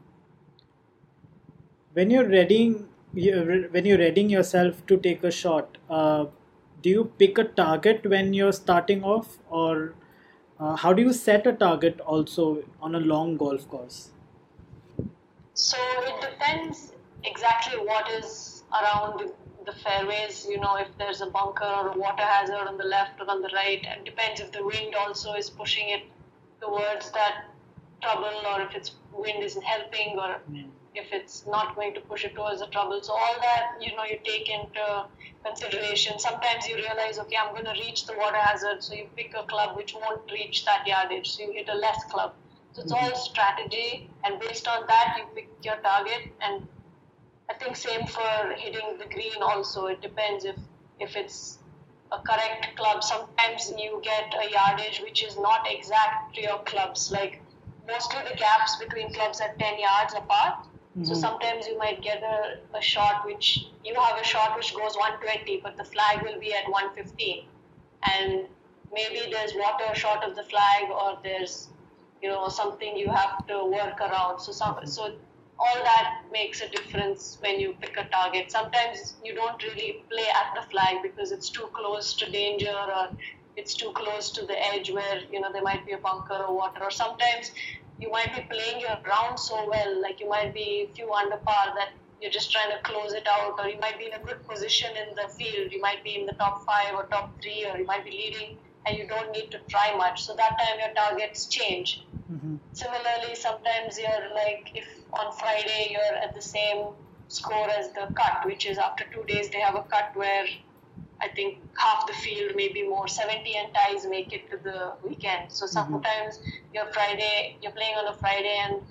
When you're readying, you when you're readying yourself to take a shot, uh, do you pick a target when you're starting off, or uh, how do you set a target also on a long golf course? So it depends exactly what is around the, the fairways. You know, if there's a bunker or a water hazard on the left or on the right. It depends if the wind also is pushing it towards that trouble, or if it's wind isn't helping, or Mm. if it's not going to push it towards the trouble. So all that, you know, you take into consideration. Sometimes you realize, okay, I'm going to reach the water hazard, so you pick a club which won't reach that yardage, so you hit a less club. So it's all strategy, and based on that, you pick your target. And I think same for hitting the green also. It depends if if it's a correct club. Sometimes you get a yardage which is not exact to your clubs. Like mostly the gaps between clubs are ten yards apart. Mm-hmm. So sometimes you might get a, a shot which, you have a shot which goes one twenty, but the flag will be at one fifteen. And maybe there's water short of the flag, or there's, you know, something you have to work around. So some, so all that makes a difference when you pick a target. Sometimes you don't really play at the flag because it's too close to danger, or it's too close to the edge where, you know, there might be a bunker or water. Or sometimes you might be playing your round so well, like you might be a few under par that you're just trying to close it out, or you might be in a good position in the field. You might be in the top five or top three, or you might be leading and you don't need to try much. So that time your targets change. Mm-hmm. Similarly, sometimes you're like, if on Friday you're at the same score as the cut, which is after two days they have a cut where I think half the field, maybe more, seventy and ties make it to the weekend. So sometimes mm-hmm. you're Friday, you're playing on a Friday and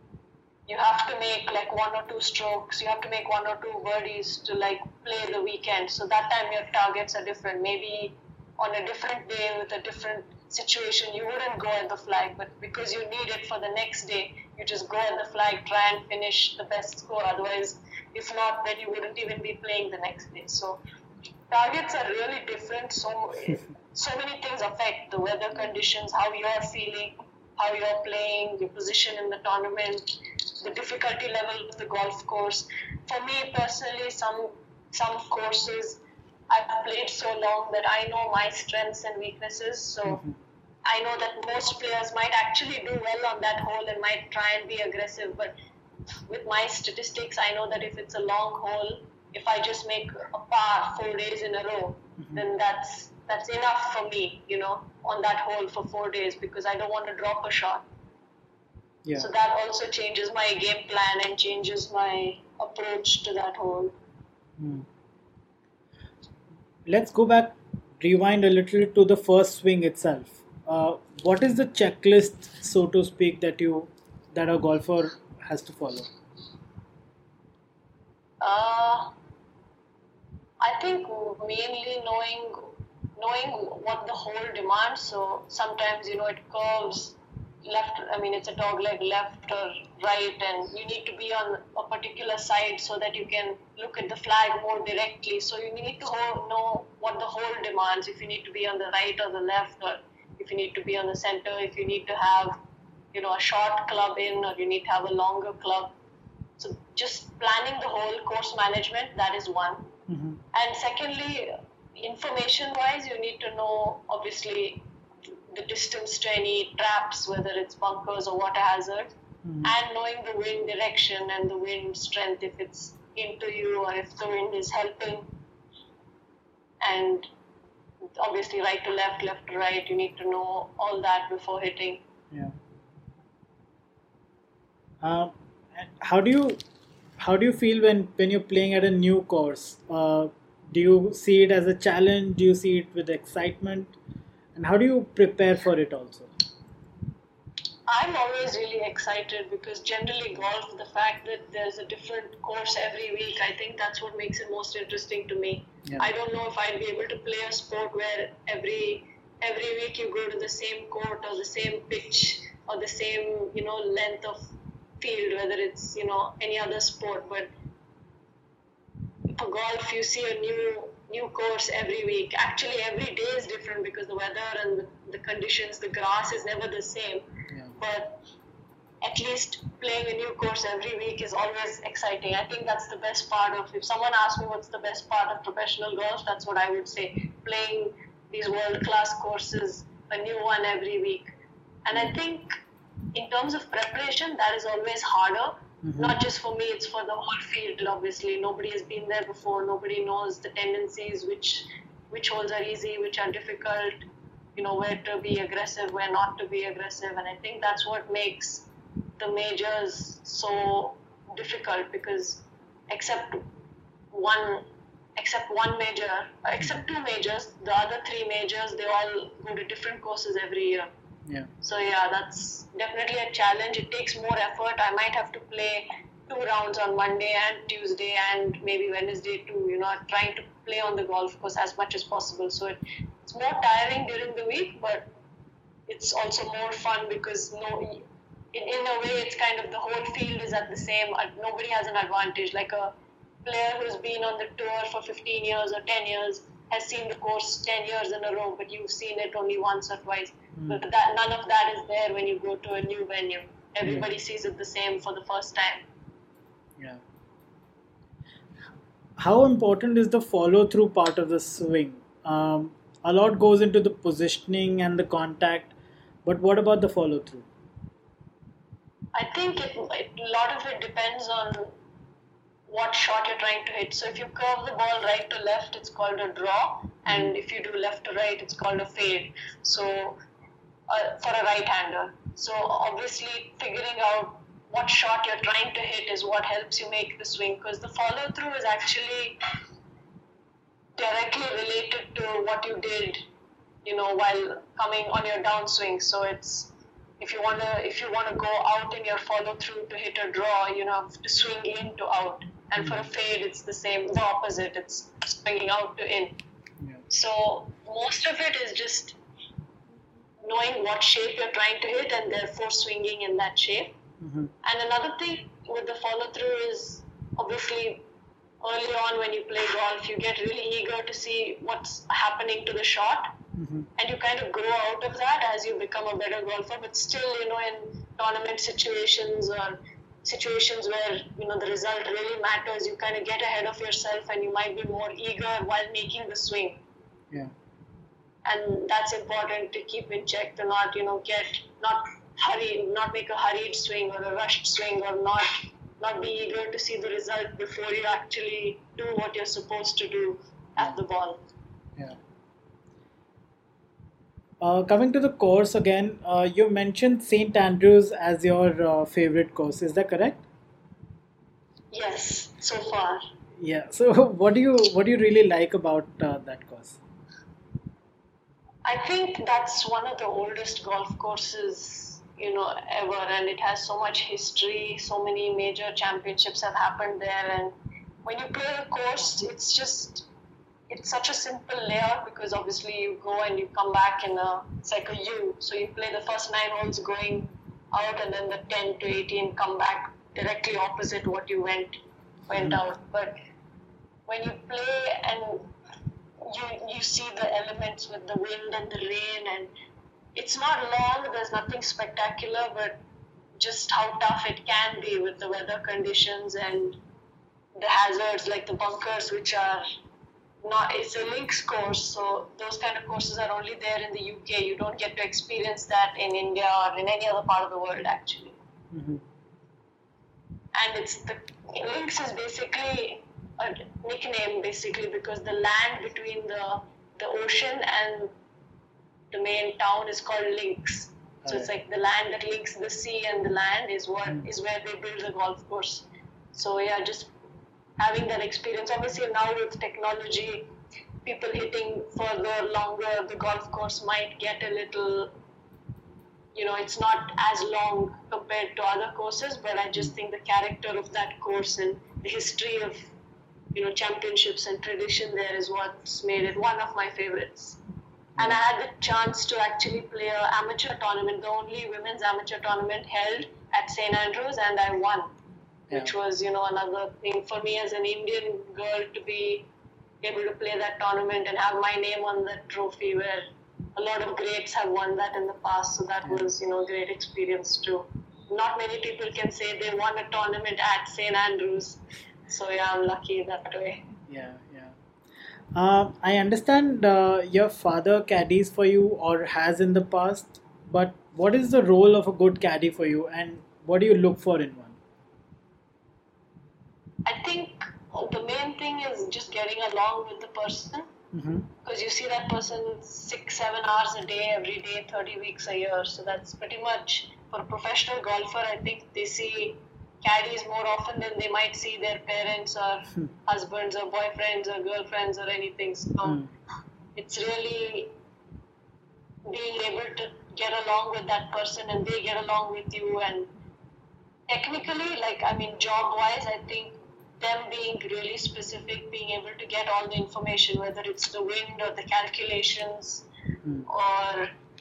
you have to make like one or two strokes, you have to make one or two birdies to like play the weekend. So that time your targets are different. Maybe on a different day with a different situation, you wouldn't go at the flag, but because you need it for the next day, you just go at the flag, try and finish the best score. Otherwise, if not, then you wouldn't even be playing the next day. So targets are really different. So, so many things affect the weather conditions, how you're feeling, how you're playing, your position in the tournament, the difficulty level of the golf course. For me personally, some some courses I've played so long that I know my strengths and weaknesses. So mm-hmm. I know that most players might actually do well on that hole and might try and be aggressive. But with my statistics, I know that if it's a long hole, if I just make a par four days in a row, mm-hmm. then that's that's enough for me, you know, on that hole for four days because I don't want to drop a shot. Yeah. So that also changes my game plan and changes my approach to that hole. Hmm. Let's go back, rewind a little to the first swing itself. Uh, what is the checklist, so to speak, that you that a golfer has to follow? Uh, I think mainly knowing knowing what the hole demands. So sometimes, you know, it curves left, I mean, it's a dog leg left or right, and you need to be on a particular side so that you can look at the flag more directly. So you need to know what the hole demands, if you need to be on the right or the left, or if you need to be on the center, if you need to have, you know, a short club in, or you need to have a longer club. So just planning the whole course management, that is one. Mm-hmm. And secondly, information-wise, you need to know, obviously, the distance to any traps, whether it's bunkers or water hazard, mm-hmm. and knowing the wind direction and the wind strength, if it's into you or if the wind is helping. And obviously right to left, left to right, you need to know all that before hitting. Yeah. Uh, how do you how do you feel when, when you're playing at a new course? Uh, do you see it as a challenge? Do you see it with excitement? And how do you prepare for it also? I'm always really excited because generally golf, the fact that there's a different course every week, I think that's what makes it most interesting to me. Yeah. I don't know if I'd be able to play a sport where every every week you go to the same court or the same pitch or the same, you know, length of field, whether it's, you know, any other sport. But for golf, you see a new new course every week. Actually, every day is different because the weather and the, the conditions, the grass is never the same. Yeah. But at least playing a new course every week is always exciting. I think that's the best part of, if someone asks me what's the best part of professional golf, that's what I would say. Playing these world-class courses, a new one every week. And I think in terms of preparation, that is always harder. Mm-hmm. Not just for me, it's for the whole field, obviously. Nobody has been there before. Nobody knows the tendencies, which which holes are easy, which are difficult, you know, where to be aggressive, where not to be aggressive. And I think that's what makes the majors so difficult, because except one except one major, except two majors, the other three majors, they all go to different courses every year. Yeah. So yeah, that's definitely a challenge. It takes more effort. I might have to play two rounds on Monday and Tuesday and maybe Wednesday too, you know, trying to play on the golf course as much as possible. So it, it's more tiring during the week, but it's also more fun because no, in, in a way, it's kind of the whole field is at the same. Uh, nobody has an advantage. Like a player who's been on the tour for fifteen years or ten years has seen the course ten years in a row, but you've seen it only once or twice. Mm. But that none of that is there when you go to a new venue. Everybody yeah. sees it the same for the first time. Yeah. How important is the follow-through part of the swing? Um, a lot goes into the positioning and the contact, but what about the follow-through? I think it, it, a lot of it depends on what shot you're trying to hit. So if you curve the ball right to left, it's called a draw, and if you do left to right, it's called a fade. So uh, for a right-hander. So obviously figuring out what shot you're trying to hit is what helps you make the swing, because the follow-through is actually directly related to what you did, you know, while coming on your downswing. So it's if you wanna if you wanna go out in your follow-through to hit a draw, you have to swing in to out. And for a fade, it's the same, the opposite. It's swinging out to in. Yeah. So most of it is just knowing what shape you're trying to hit and therefore swinging in that shape. Mm-hmm. And another thing with the follow-through is obviously early on when you play golf, you get really eager to see what's happening to the shot. Mm-hmm. And you kind of grow out of that as you become a better golfer. But still, you know, in tournament situations or situations where, you know, the result really matters, you kind of get ahead of yourself and you might be more eager while making the swing. Yeah. And that's important to keep in check, to not, you know, get, not hurry, not make a hurried swing or a rushed swing, or not not be eager to see the result before you actually do what you're supposed to do at the ball. Yeah. Uh, coming to the course again, uh, you mentioned Saint Andrews as your uh, favorite course. Is that correct? Yes, so far. Yeah. So, what do you what do you really like about uh, that course? I think that's one of the oldest golf courses, you know, ever, and it has so much history. So many major championships have happened there, and when you play the course, it's just it's such a simple layout, because obviously you go and you come back in a it's like a U. So you play the first nine holes going out, and then the ten to eighteen come back directly opposite what you went went mm-hmm. out. But when you play and you you see the elements with the wind and the rain, and it's not long, there's nothing spectacular, but just how tough it can be with the weather conditions and the hazards like the bunkers, which are not, it's a links course, so those kind of courses are only there in the U K. You don't get to experience that in India or in any other part of the world, actually. Mm-hmm. And it's the links is basically a nickname, basically, because the land between the the ocean and the main town is called links. So right. It's like the land that links the sea and the land is what mm. is where they build the golf course. So yeah, just having that experience. Obviously now with technology, people hitting further, longer, the golf course might get a little, you know, it's not as long compared to other courses, but I just think the character of that course and the history of, you know, championships and tradition there is what's made it one of my favorites. And I had the chance to actually play an amateur tournament, the only women's amateur tournament held at Saint Andrews, and I won, yeah. which was, you know, another thing for me as an Indian girl to be able to play that tournament and have my name on that trophy, where a lot of greats have won that in the past. So that yeah. was, you know, a great experience too. Not many people can say they won a tournament at Saint Andrews. So yeah, I'm lucky that way. Yeah, yeah. Uh, I understand uh, your father caddies for you or has in the past, but what is the role of a good caddy for you, and what do you look for in one? I think the main thing is just getting along with the person, mm-hmm. because you see that person six, seven hours a day, every day, thirty weeks a year. So that's pretty much, for a professional golfer, I think they see caddies more often than they might see their parents or hmm. husbands or boyfriends or girlfriends or anything. So hmm. it's really being able to get along with that person and they get along with you. And technically, like, I mean, job-wise, I think them being really specific, being able to get all the information, whether it's the wind or the calculations hmm. or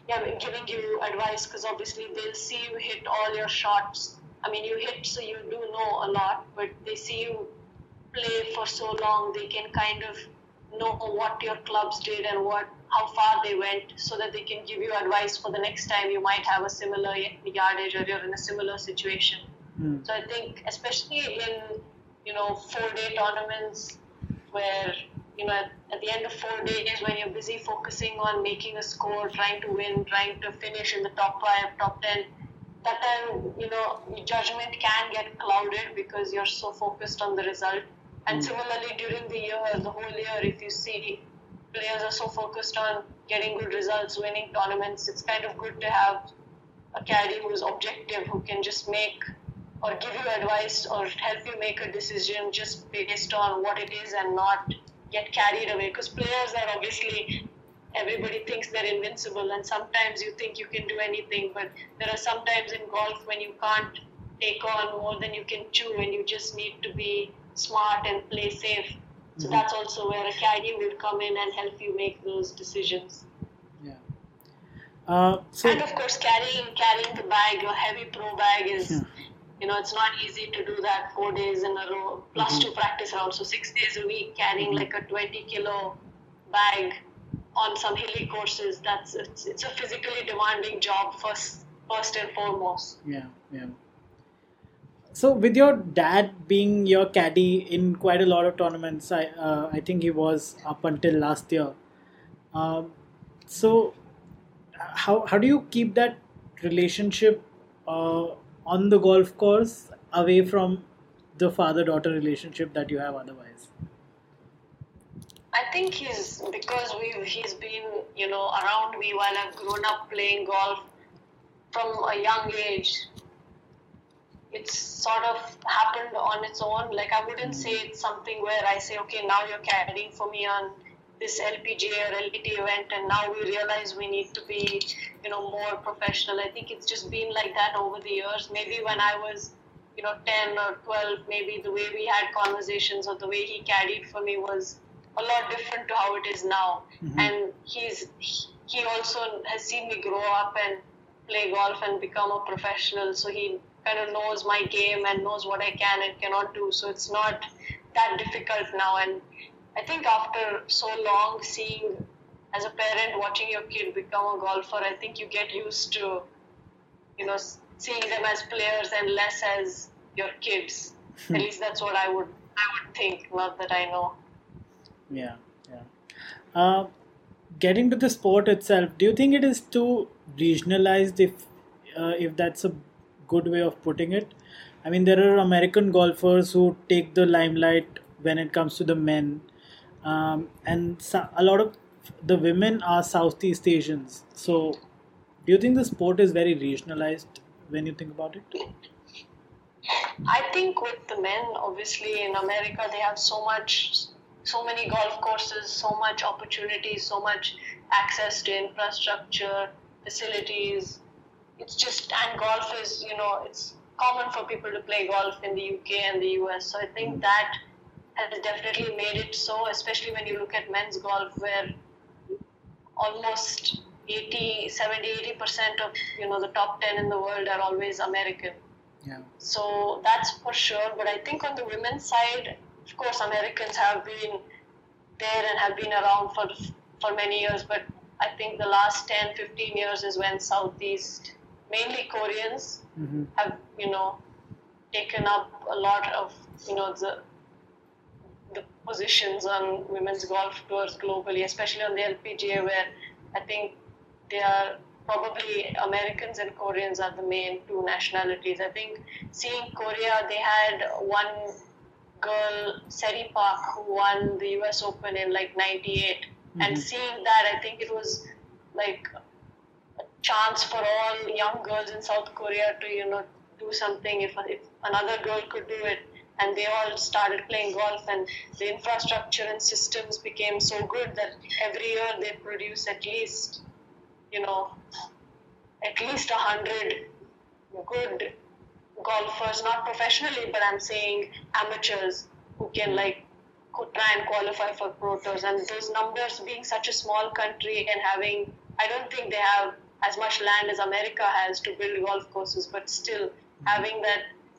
yeah, giving you advice, because obviously they'll see you hit all your shots. I mean, you hit, so you do know a lot, but they see you play for so long, they can kind of know what your clubs did and what how far they went, so that they can give you advice for the next time you might have a similar yardage or you're in a similar situation. Mm. So I think, especially in, you know, four-day tournaments where, you know, at, at the end of four days when you're busy focusing on making a score, trying to win, trying to finish in the top five, top ten, that time, you know, your judgment can get clouded because you're so focused on the result. And Mm. similarly, during the year, the whole year, if you see players are so focused on getting good results, winning tournaments, it's kind of good to have a caddy who's objective, who can just make or give you advice or help you make a decision just based on what it is and not get carried away. Because players are obviously, everybody thinks they're invincible, and sometimes you think you can do anything, but there are some times in golf when you can't take on more than you can chew, and you just need to be smart and play safe. So Mhm. that's also where a caddy will come in and help you make those decisions. Yeah. Uh, so And of course, carrying carrying the bag, your heavy pro bag is, Yeah. you know, it's not easy to do that four days in a row, plus Mhm. two practice rounds. So six days a week, carrying Mhm. like a twenty kilo bag on some hilly courses, that's it's, it's a physically demanding job first, first and foremost. yeah, yeah. So with your dad being your caddy in quite a lot of tournaments, I uh, I think he was up until last year. Um, so how how do you keep that relationship uh, on the golf course away from the father-daughter relationship that you have otherwise? I think he's, because we he's been, you know, around me while I've grown up playing golf from a young age. It's sort of happened on its own. Like, I wouldn't say it's something where I say, okay, now you're caddying for me on this L P G A or L P T event, and now we realize we need to be, you know, more professional. I think it's just been like that over the years. Maybe when I was, you know, ten or twelve, maybe the way we had conversations or the way he caddied for me was a lot different to how it is now. Mhm. And he's he also has seen me grow up and play golf and become a professional. So he kind of knows my game and knows what I can and cannot do. So it's not that difficult now. And I think after so long seeing, as a parent, watching your kid become a golfer, I think you get used to, you know, seeing them as players and less as your kids. At least that's what I would I would think. Not that I know. Yeah, yeah. Uh, getting to the sport itself, do you think it is too regionalized? If uh, if that's a good way of putting it, I mean, there are American golfers who take the limelight when it comes to the men, um, and so, a lot of the women are Southeast Asians. So, do you think the sport is very regionalized when you think about it? I think with the men, obviously in America, they have so much, so many golf courses, so much opportunity, so much access to infrastructure, facilities. It's just, and golf is, you know, it's common for people to play golf in the U K and the U S. So I think that has definitely made it so, especially when you look at men's golf, where almost eighty, seventy, eighty percent of, you know, the top ten in the world are always American. Yeah. So that's for sure. But I think on the women's side, of course, Americans have been there and have been around for for many years. But I think the last ten, fifteen years is when Southeast, mainly Koreans, Mm-hmm. have, you know, taken up a lot of, you know, the the positions on women's golf tours globally, especially on the L P G A, where I think they are probably Americans and Koreans are the main two nationalities. I think seeing Korea, they had one girl, Seri Park, who won the U S Open in like ninety-eight. Mm-hmm. And seeing that, I think it was like a chance for all young girls in South Korea to, you know, do something. If, if another girl could do it, and they all started playing golf, and the infrastructure and systems became so good that every year they produce at least, you know, at least a hundred good golfers, not professionally, but I'm saying amateurs who can like could try and qualify for pro tours. And those numbers, being such a small country and having, I don't think they have as much land as America has to build golf courses, but still having that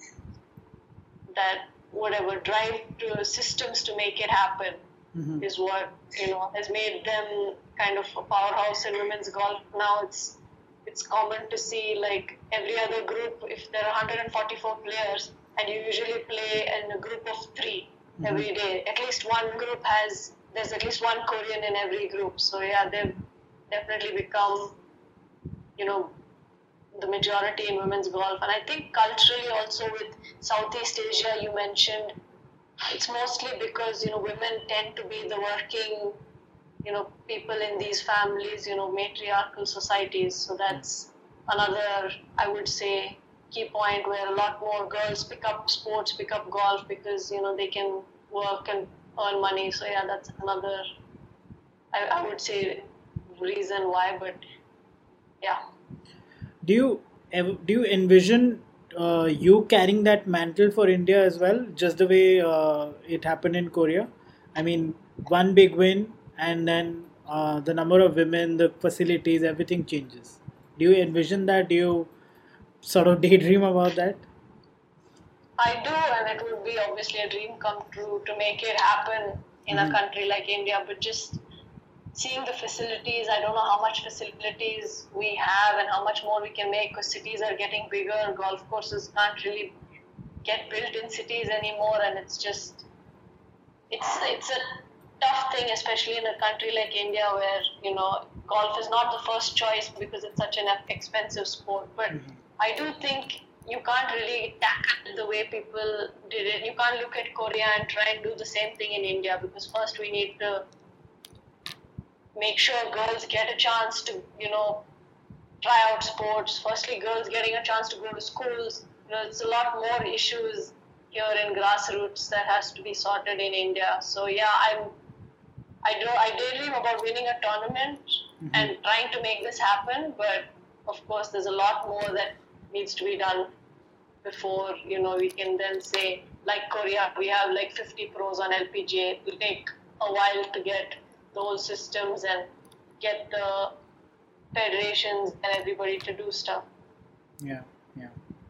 that whatever drive to systems to make it happen mm-hmm. is what you know has made them kind of a powerhouse in women's golf. Now it's it's common to see like every other group, if there are one hundred forty-four players and you usually play in a group of three mm-hmm. every day, at least one group has there's at least one Korean in every group. So yeah, they've definitely become you know the majority in women's golf. And I think culturally also with Southeast Asia, you mentioned, it's mostly because, you know, women tend to be the working, you know, people in these families, you know, matriarchal societies. So that's another, I would say, key point where a lot more girls pick up sports, pick up golf because, you know, they can work and earn money. So yeah, that's another, I, I would say, reason why, but yeah. Do you ever, do you envision uh, you carrying that mantle for India as well, just the way uh, it happened in Korea? I mean, one big win and then uh, the number of women, the facilities, everything changes. Do you envision that? Do you sort of daydream about that? I do, and it would be obviously a dream come true to make it happen in mm-hmm. a country like India, but just seeing the facilities, I don't know how much facilities we have and how much more we can make because cities are getting bigger. Golf courses can't really get built in cities anymore, and it's just, it's it's a tough thing, especially in a country like India where, you know, golf is not the first choice because it's such an expensive sport. But mm-hmm. I do think you can't really tackle it the way people did it. You can't look at Korea and try and do the same thing in India because first we need to make sure girls get a chance to, you know, try out sports. Firstly, girls getting a chance to go to schools. You know, it's a lot more issues here in grassroots that has to be sorted in India. So yeah, I'm, I do, I daydream about winning a tournament mm-hmm. and trying to make this happen. But of course, there's a lot more that needs to be done before, you know, we can then say, like Korea, we have like fifty pros on L P G A. It will take a while to get those systems and get the federations and everybody to do stuff. Yeah, yeah.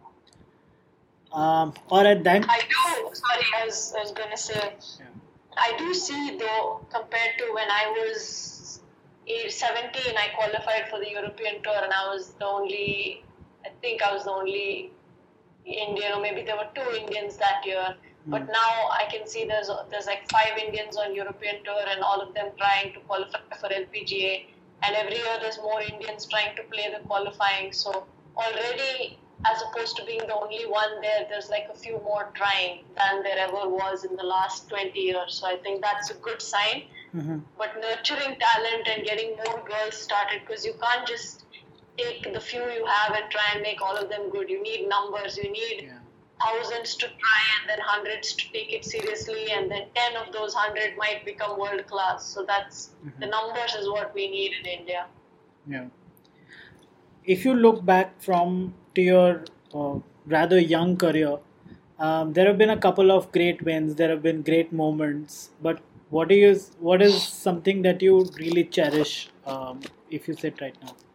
Um, or at that... I do, sorry, I was, I was going to say, yeah. I do see though, compared to when I was seventeen, I qualified for the European Tour and I was the only, I think I was the only Indian, or maybe there were two Indians that year. But now I can see there's there's like five Indians on European Tour and all of them trying to qualify for L P G A. And every year there's more Indians trying to play the qualifying. So already, as opposed to being the only one there, there's like a few more trying than there ever was in the last twenty years. So I think that's a good sign. Mm-hmm. But nurturing talent and getting more girls started, because you can't just take the few you have and try and make all of them good. You need numbers. You need... Yeah. thousands to try and then hundreds to take it seriously, and then ten of those hundred might become world class. So that's mm-hmm. the numbers is what we need in India. Yeah. If you look back from to your uh, rather young career, um, there have been a couple of great wins. There have been great moments. But what is what is something that you really cherish? Um, if you sit right now.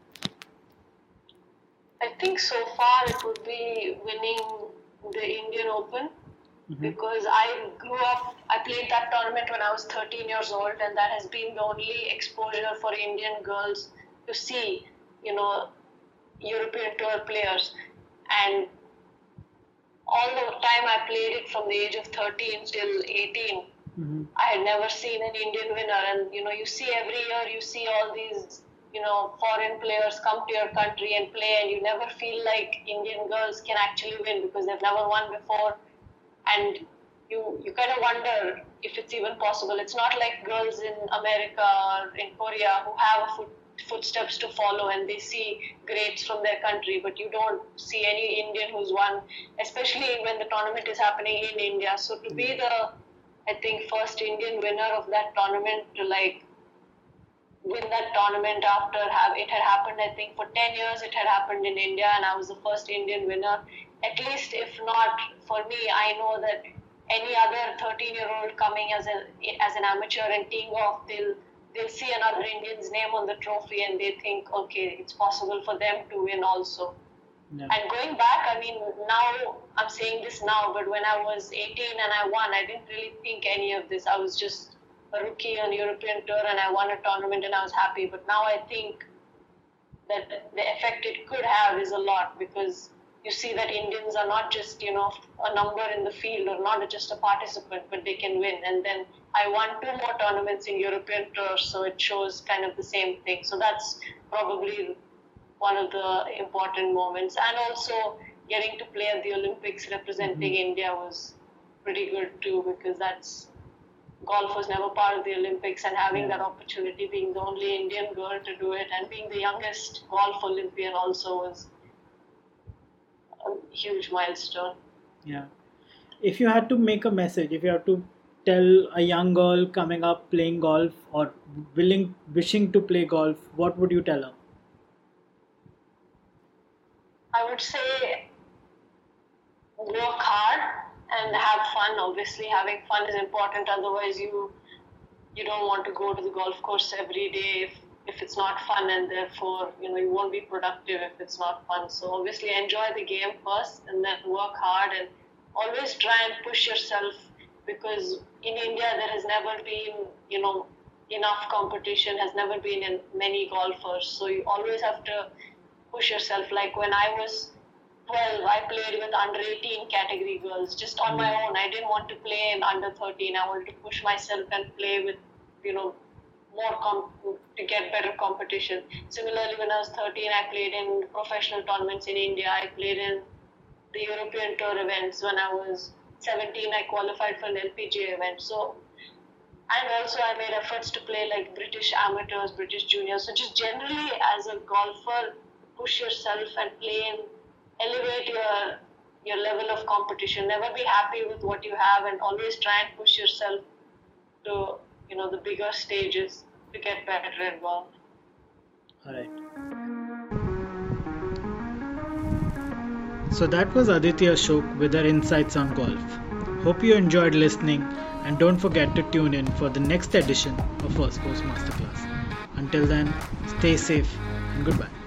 I think so far it would be winning the Indian Open mm-hmm. because I grew up, I played that tournament when I was thirteen years old, and that has been the only exposure for Indian girls to see, you know, European Tour players. And all the time I played it from the age of thirteen till eighteen, mm-hmm. I had never seen an Indian winner. And, you know, you see every year, you see all these, you know, foreign players come to your country and play, and you never feel like Indian girls can actually win because they've never won before. And you, you kind of wonder if it's even possible. It's not like girls in America or in Korea who have a foot, footsteps to follow and they see greats from their country, but you don't see any Indian who's won, especially when the tournament is happening in India. So to be the, I think, first Indian winner of that tournament, to like win that tournament after have it had happened, I think for ten years it had happened in India, and I was the first Indian winner. At least, if not for me, I know that any other thirteen year old coming as a as an amateur and teeing off, they'll they'll see another Indian's name on the trophy and they think, okay, it's possible for them to win also. Yeah. And going back, I mean, now I'm saying this now, but when I was eighteen and I won, I didn't really think any of this. I was just a rookie on European Tour and I won a tournament and I was happy. But now I think that the effect it could have is a lot, because you see that Indians are not just, you know, a number in the field or not just a participant, but they can win. And then I won two more tournaments in European Tour, so it shows kind of the same thing. So that's probably one of the important moments. And also getting to play at the Olympics representing mm-hmm. India was pretty good too, because that's golf was never part of the Olympics, and having yeah. that opportunity, being the only Indian girl to do it and being the youngest golf Olympian also was a huge milestone. Yeah. If you had to make a message, if you had to tell a young girl coming up playing golf or willing, wishing to play golf, what would you tell her? I would say work hard and have fun. Obviously, having fun is important. Otherwise, you you don't want to go to the golf course every day if, if it's not fun, and therefore, you know, you won't be productive if it's not fun. So obviously, enjoy the game first, and then work hard, and always try and push yourself, because in India there has never been, you know, enough competition. Has never been in many golfers. So you always have to push yourself. Like when I was twelve, I played with under eighteen category girls just on my own. I didn't want to play in under thirteen. I wanted to push myself and play with, you know, more com- to get better competition. Similarly, when I was thirteen, I played in professional tournaments in India. I played in the European Tour events. When I was seventeen, I qualified for an L P G A event. So, and also I made efforts to play like British amateurs, British juniors. So just generally as a golfer, push yourself and play and elevate your your level of competition. Never be happy with what you have, and always try and push yourself to, you know, the bigger stages to get better at golf. All right. So that was Aditi Ashok with her insights on golf. Hope you enjoyed listening, and don't forget to tune in for the next edition of First Course Masterclass. Until then, stay safe and goodbye.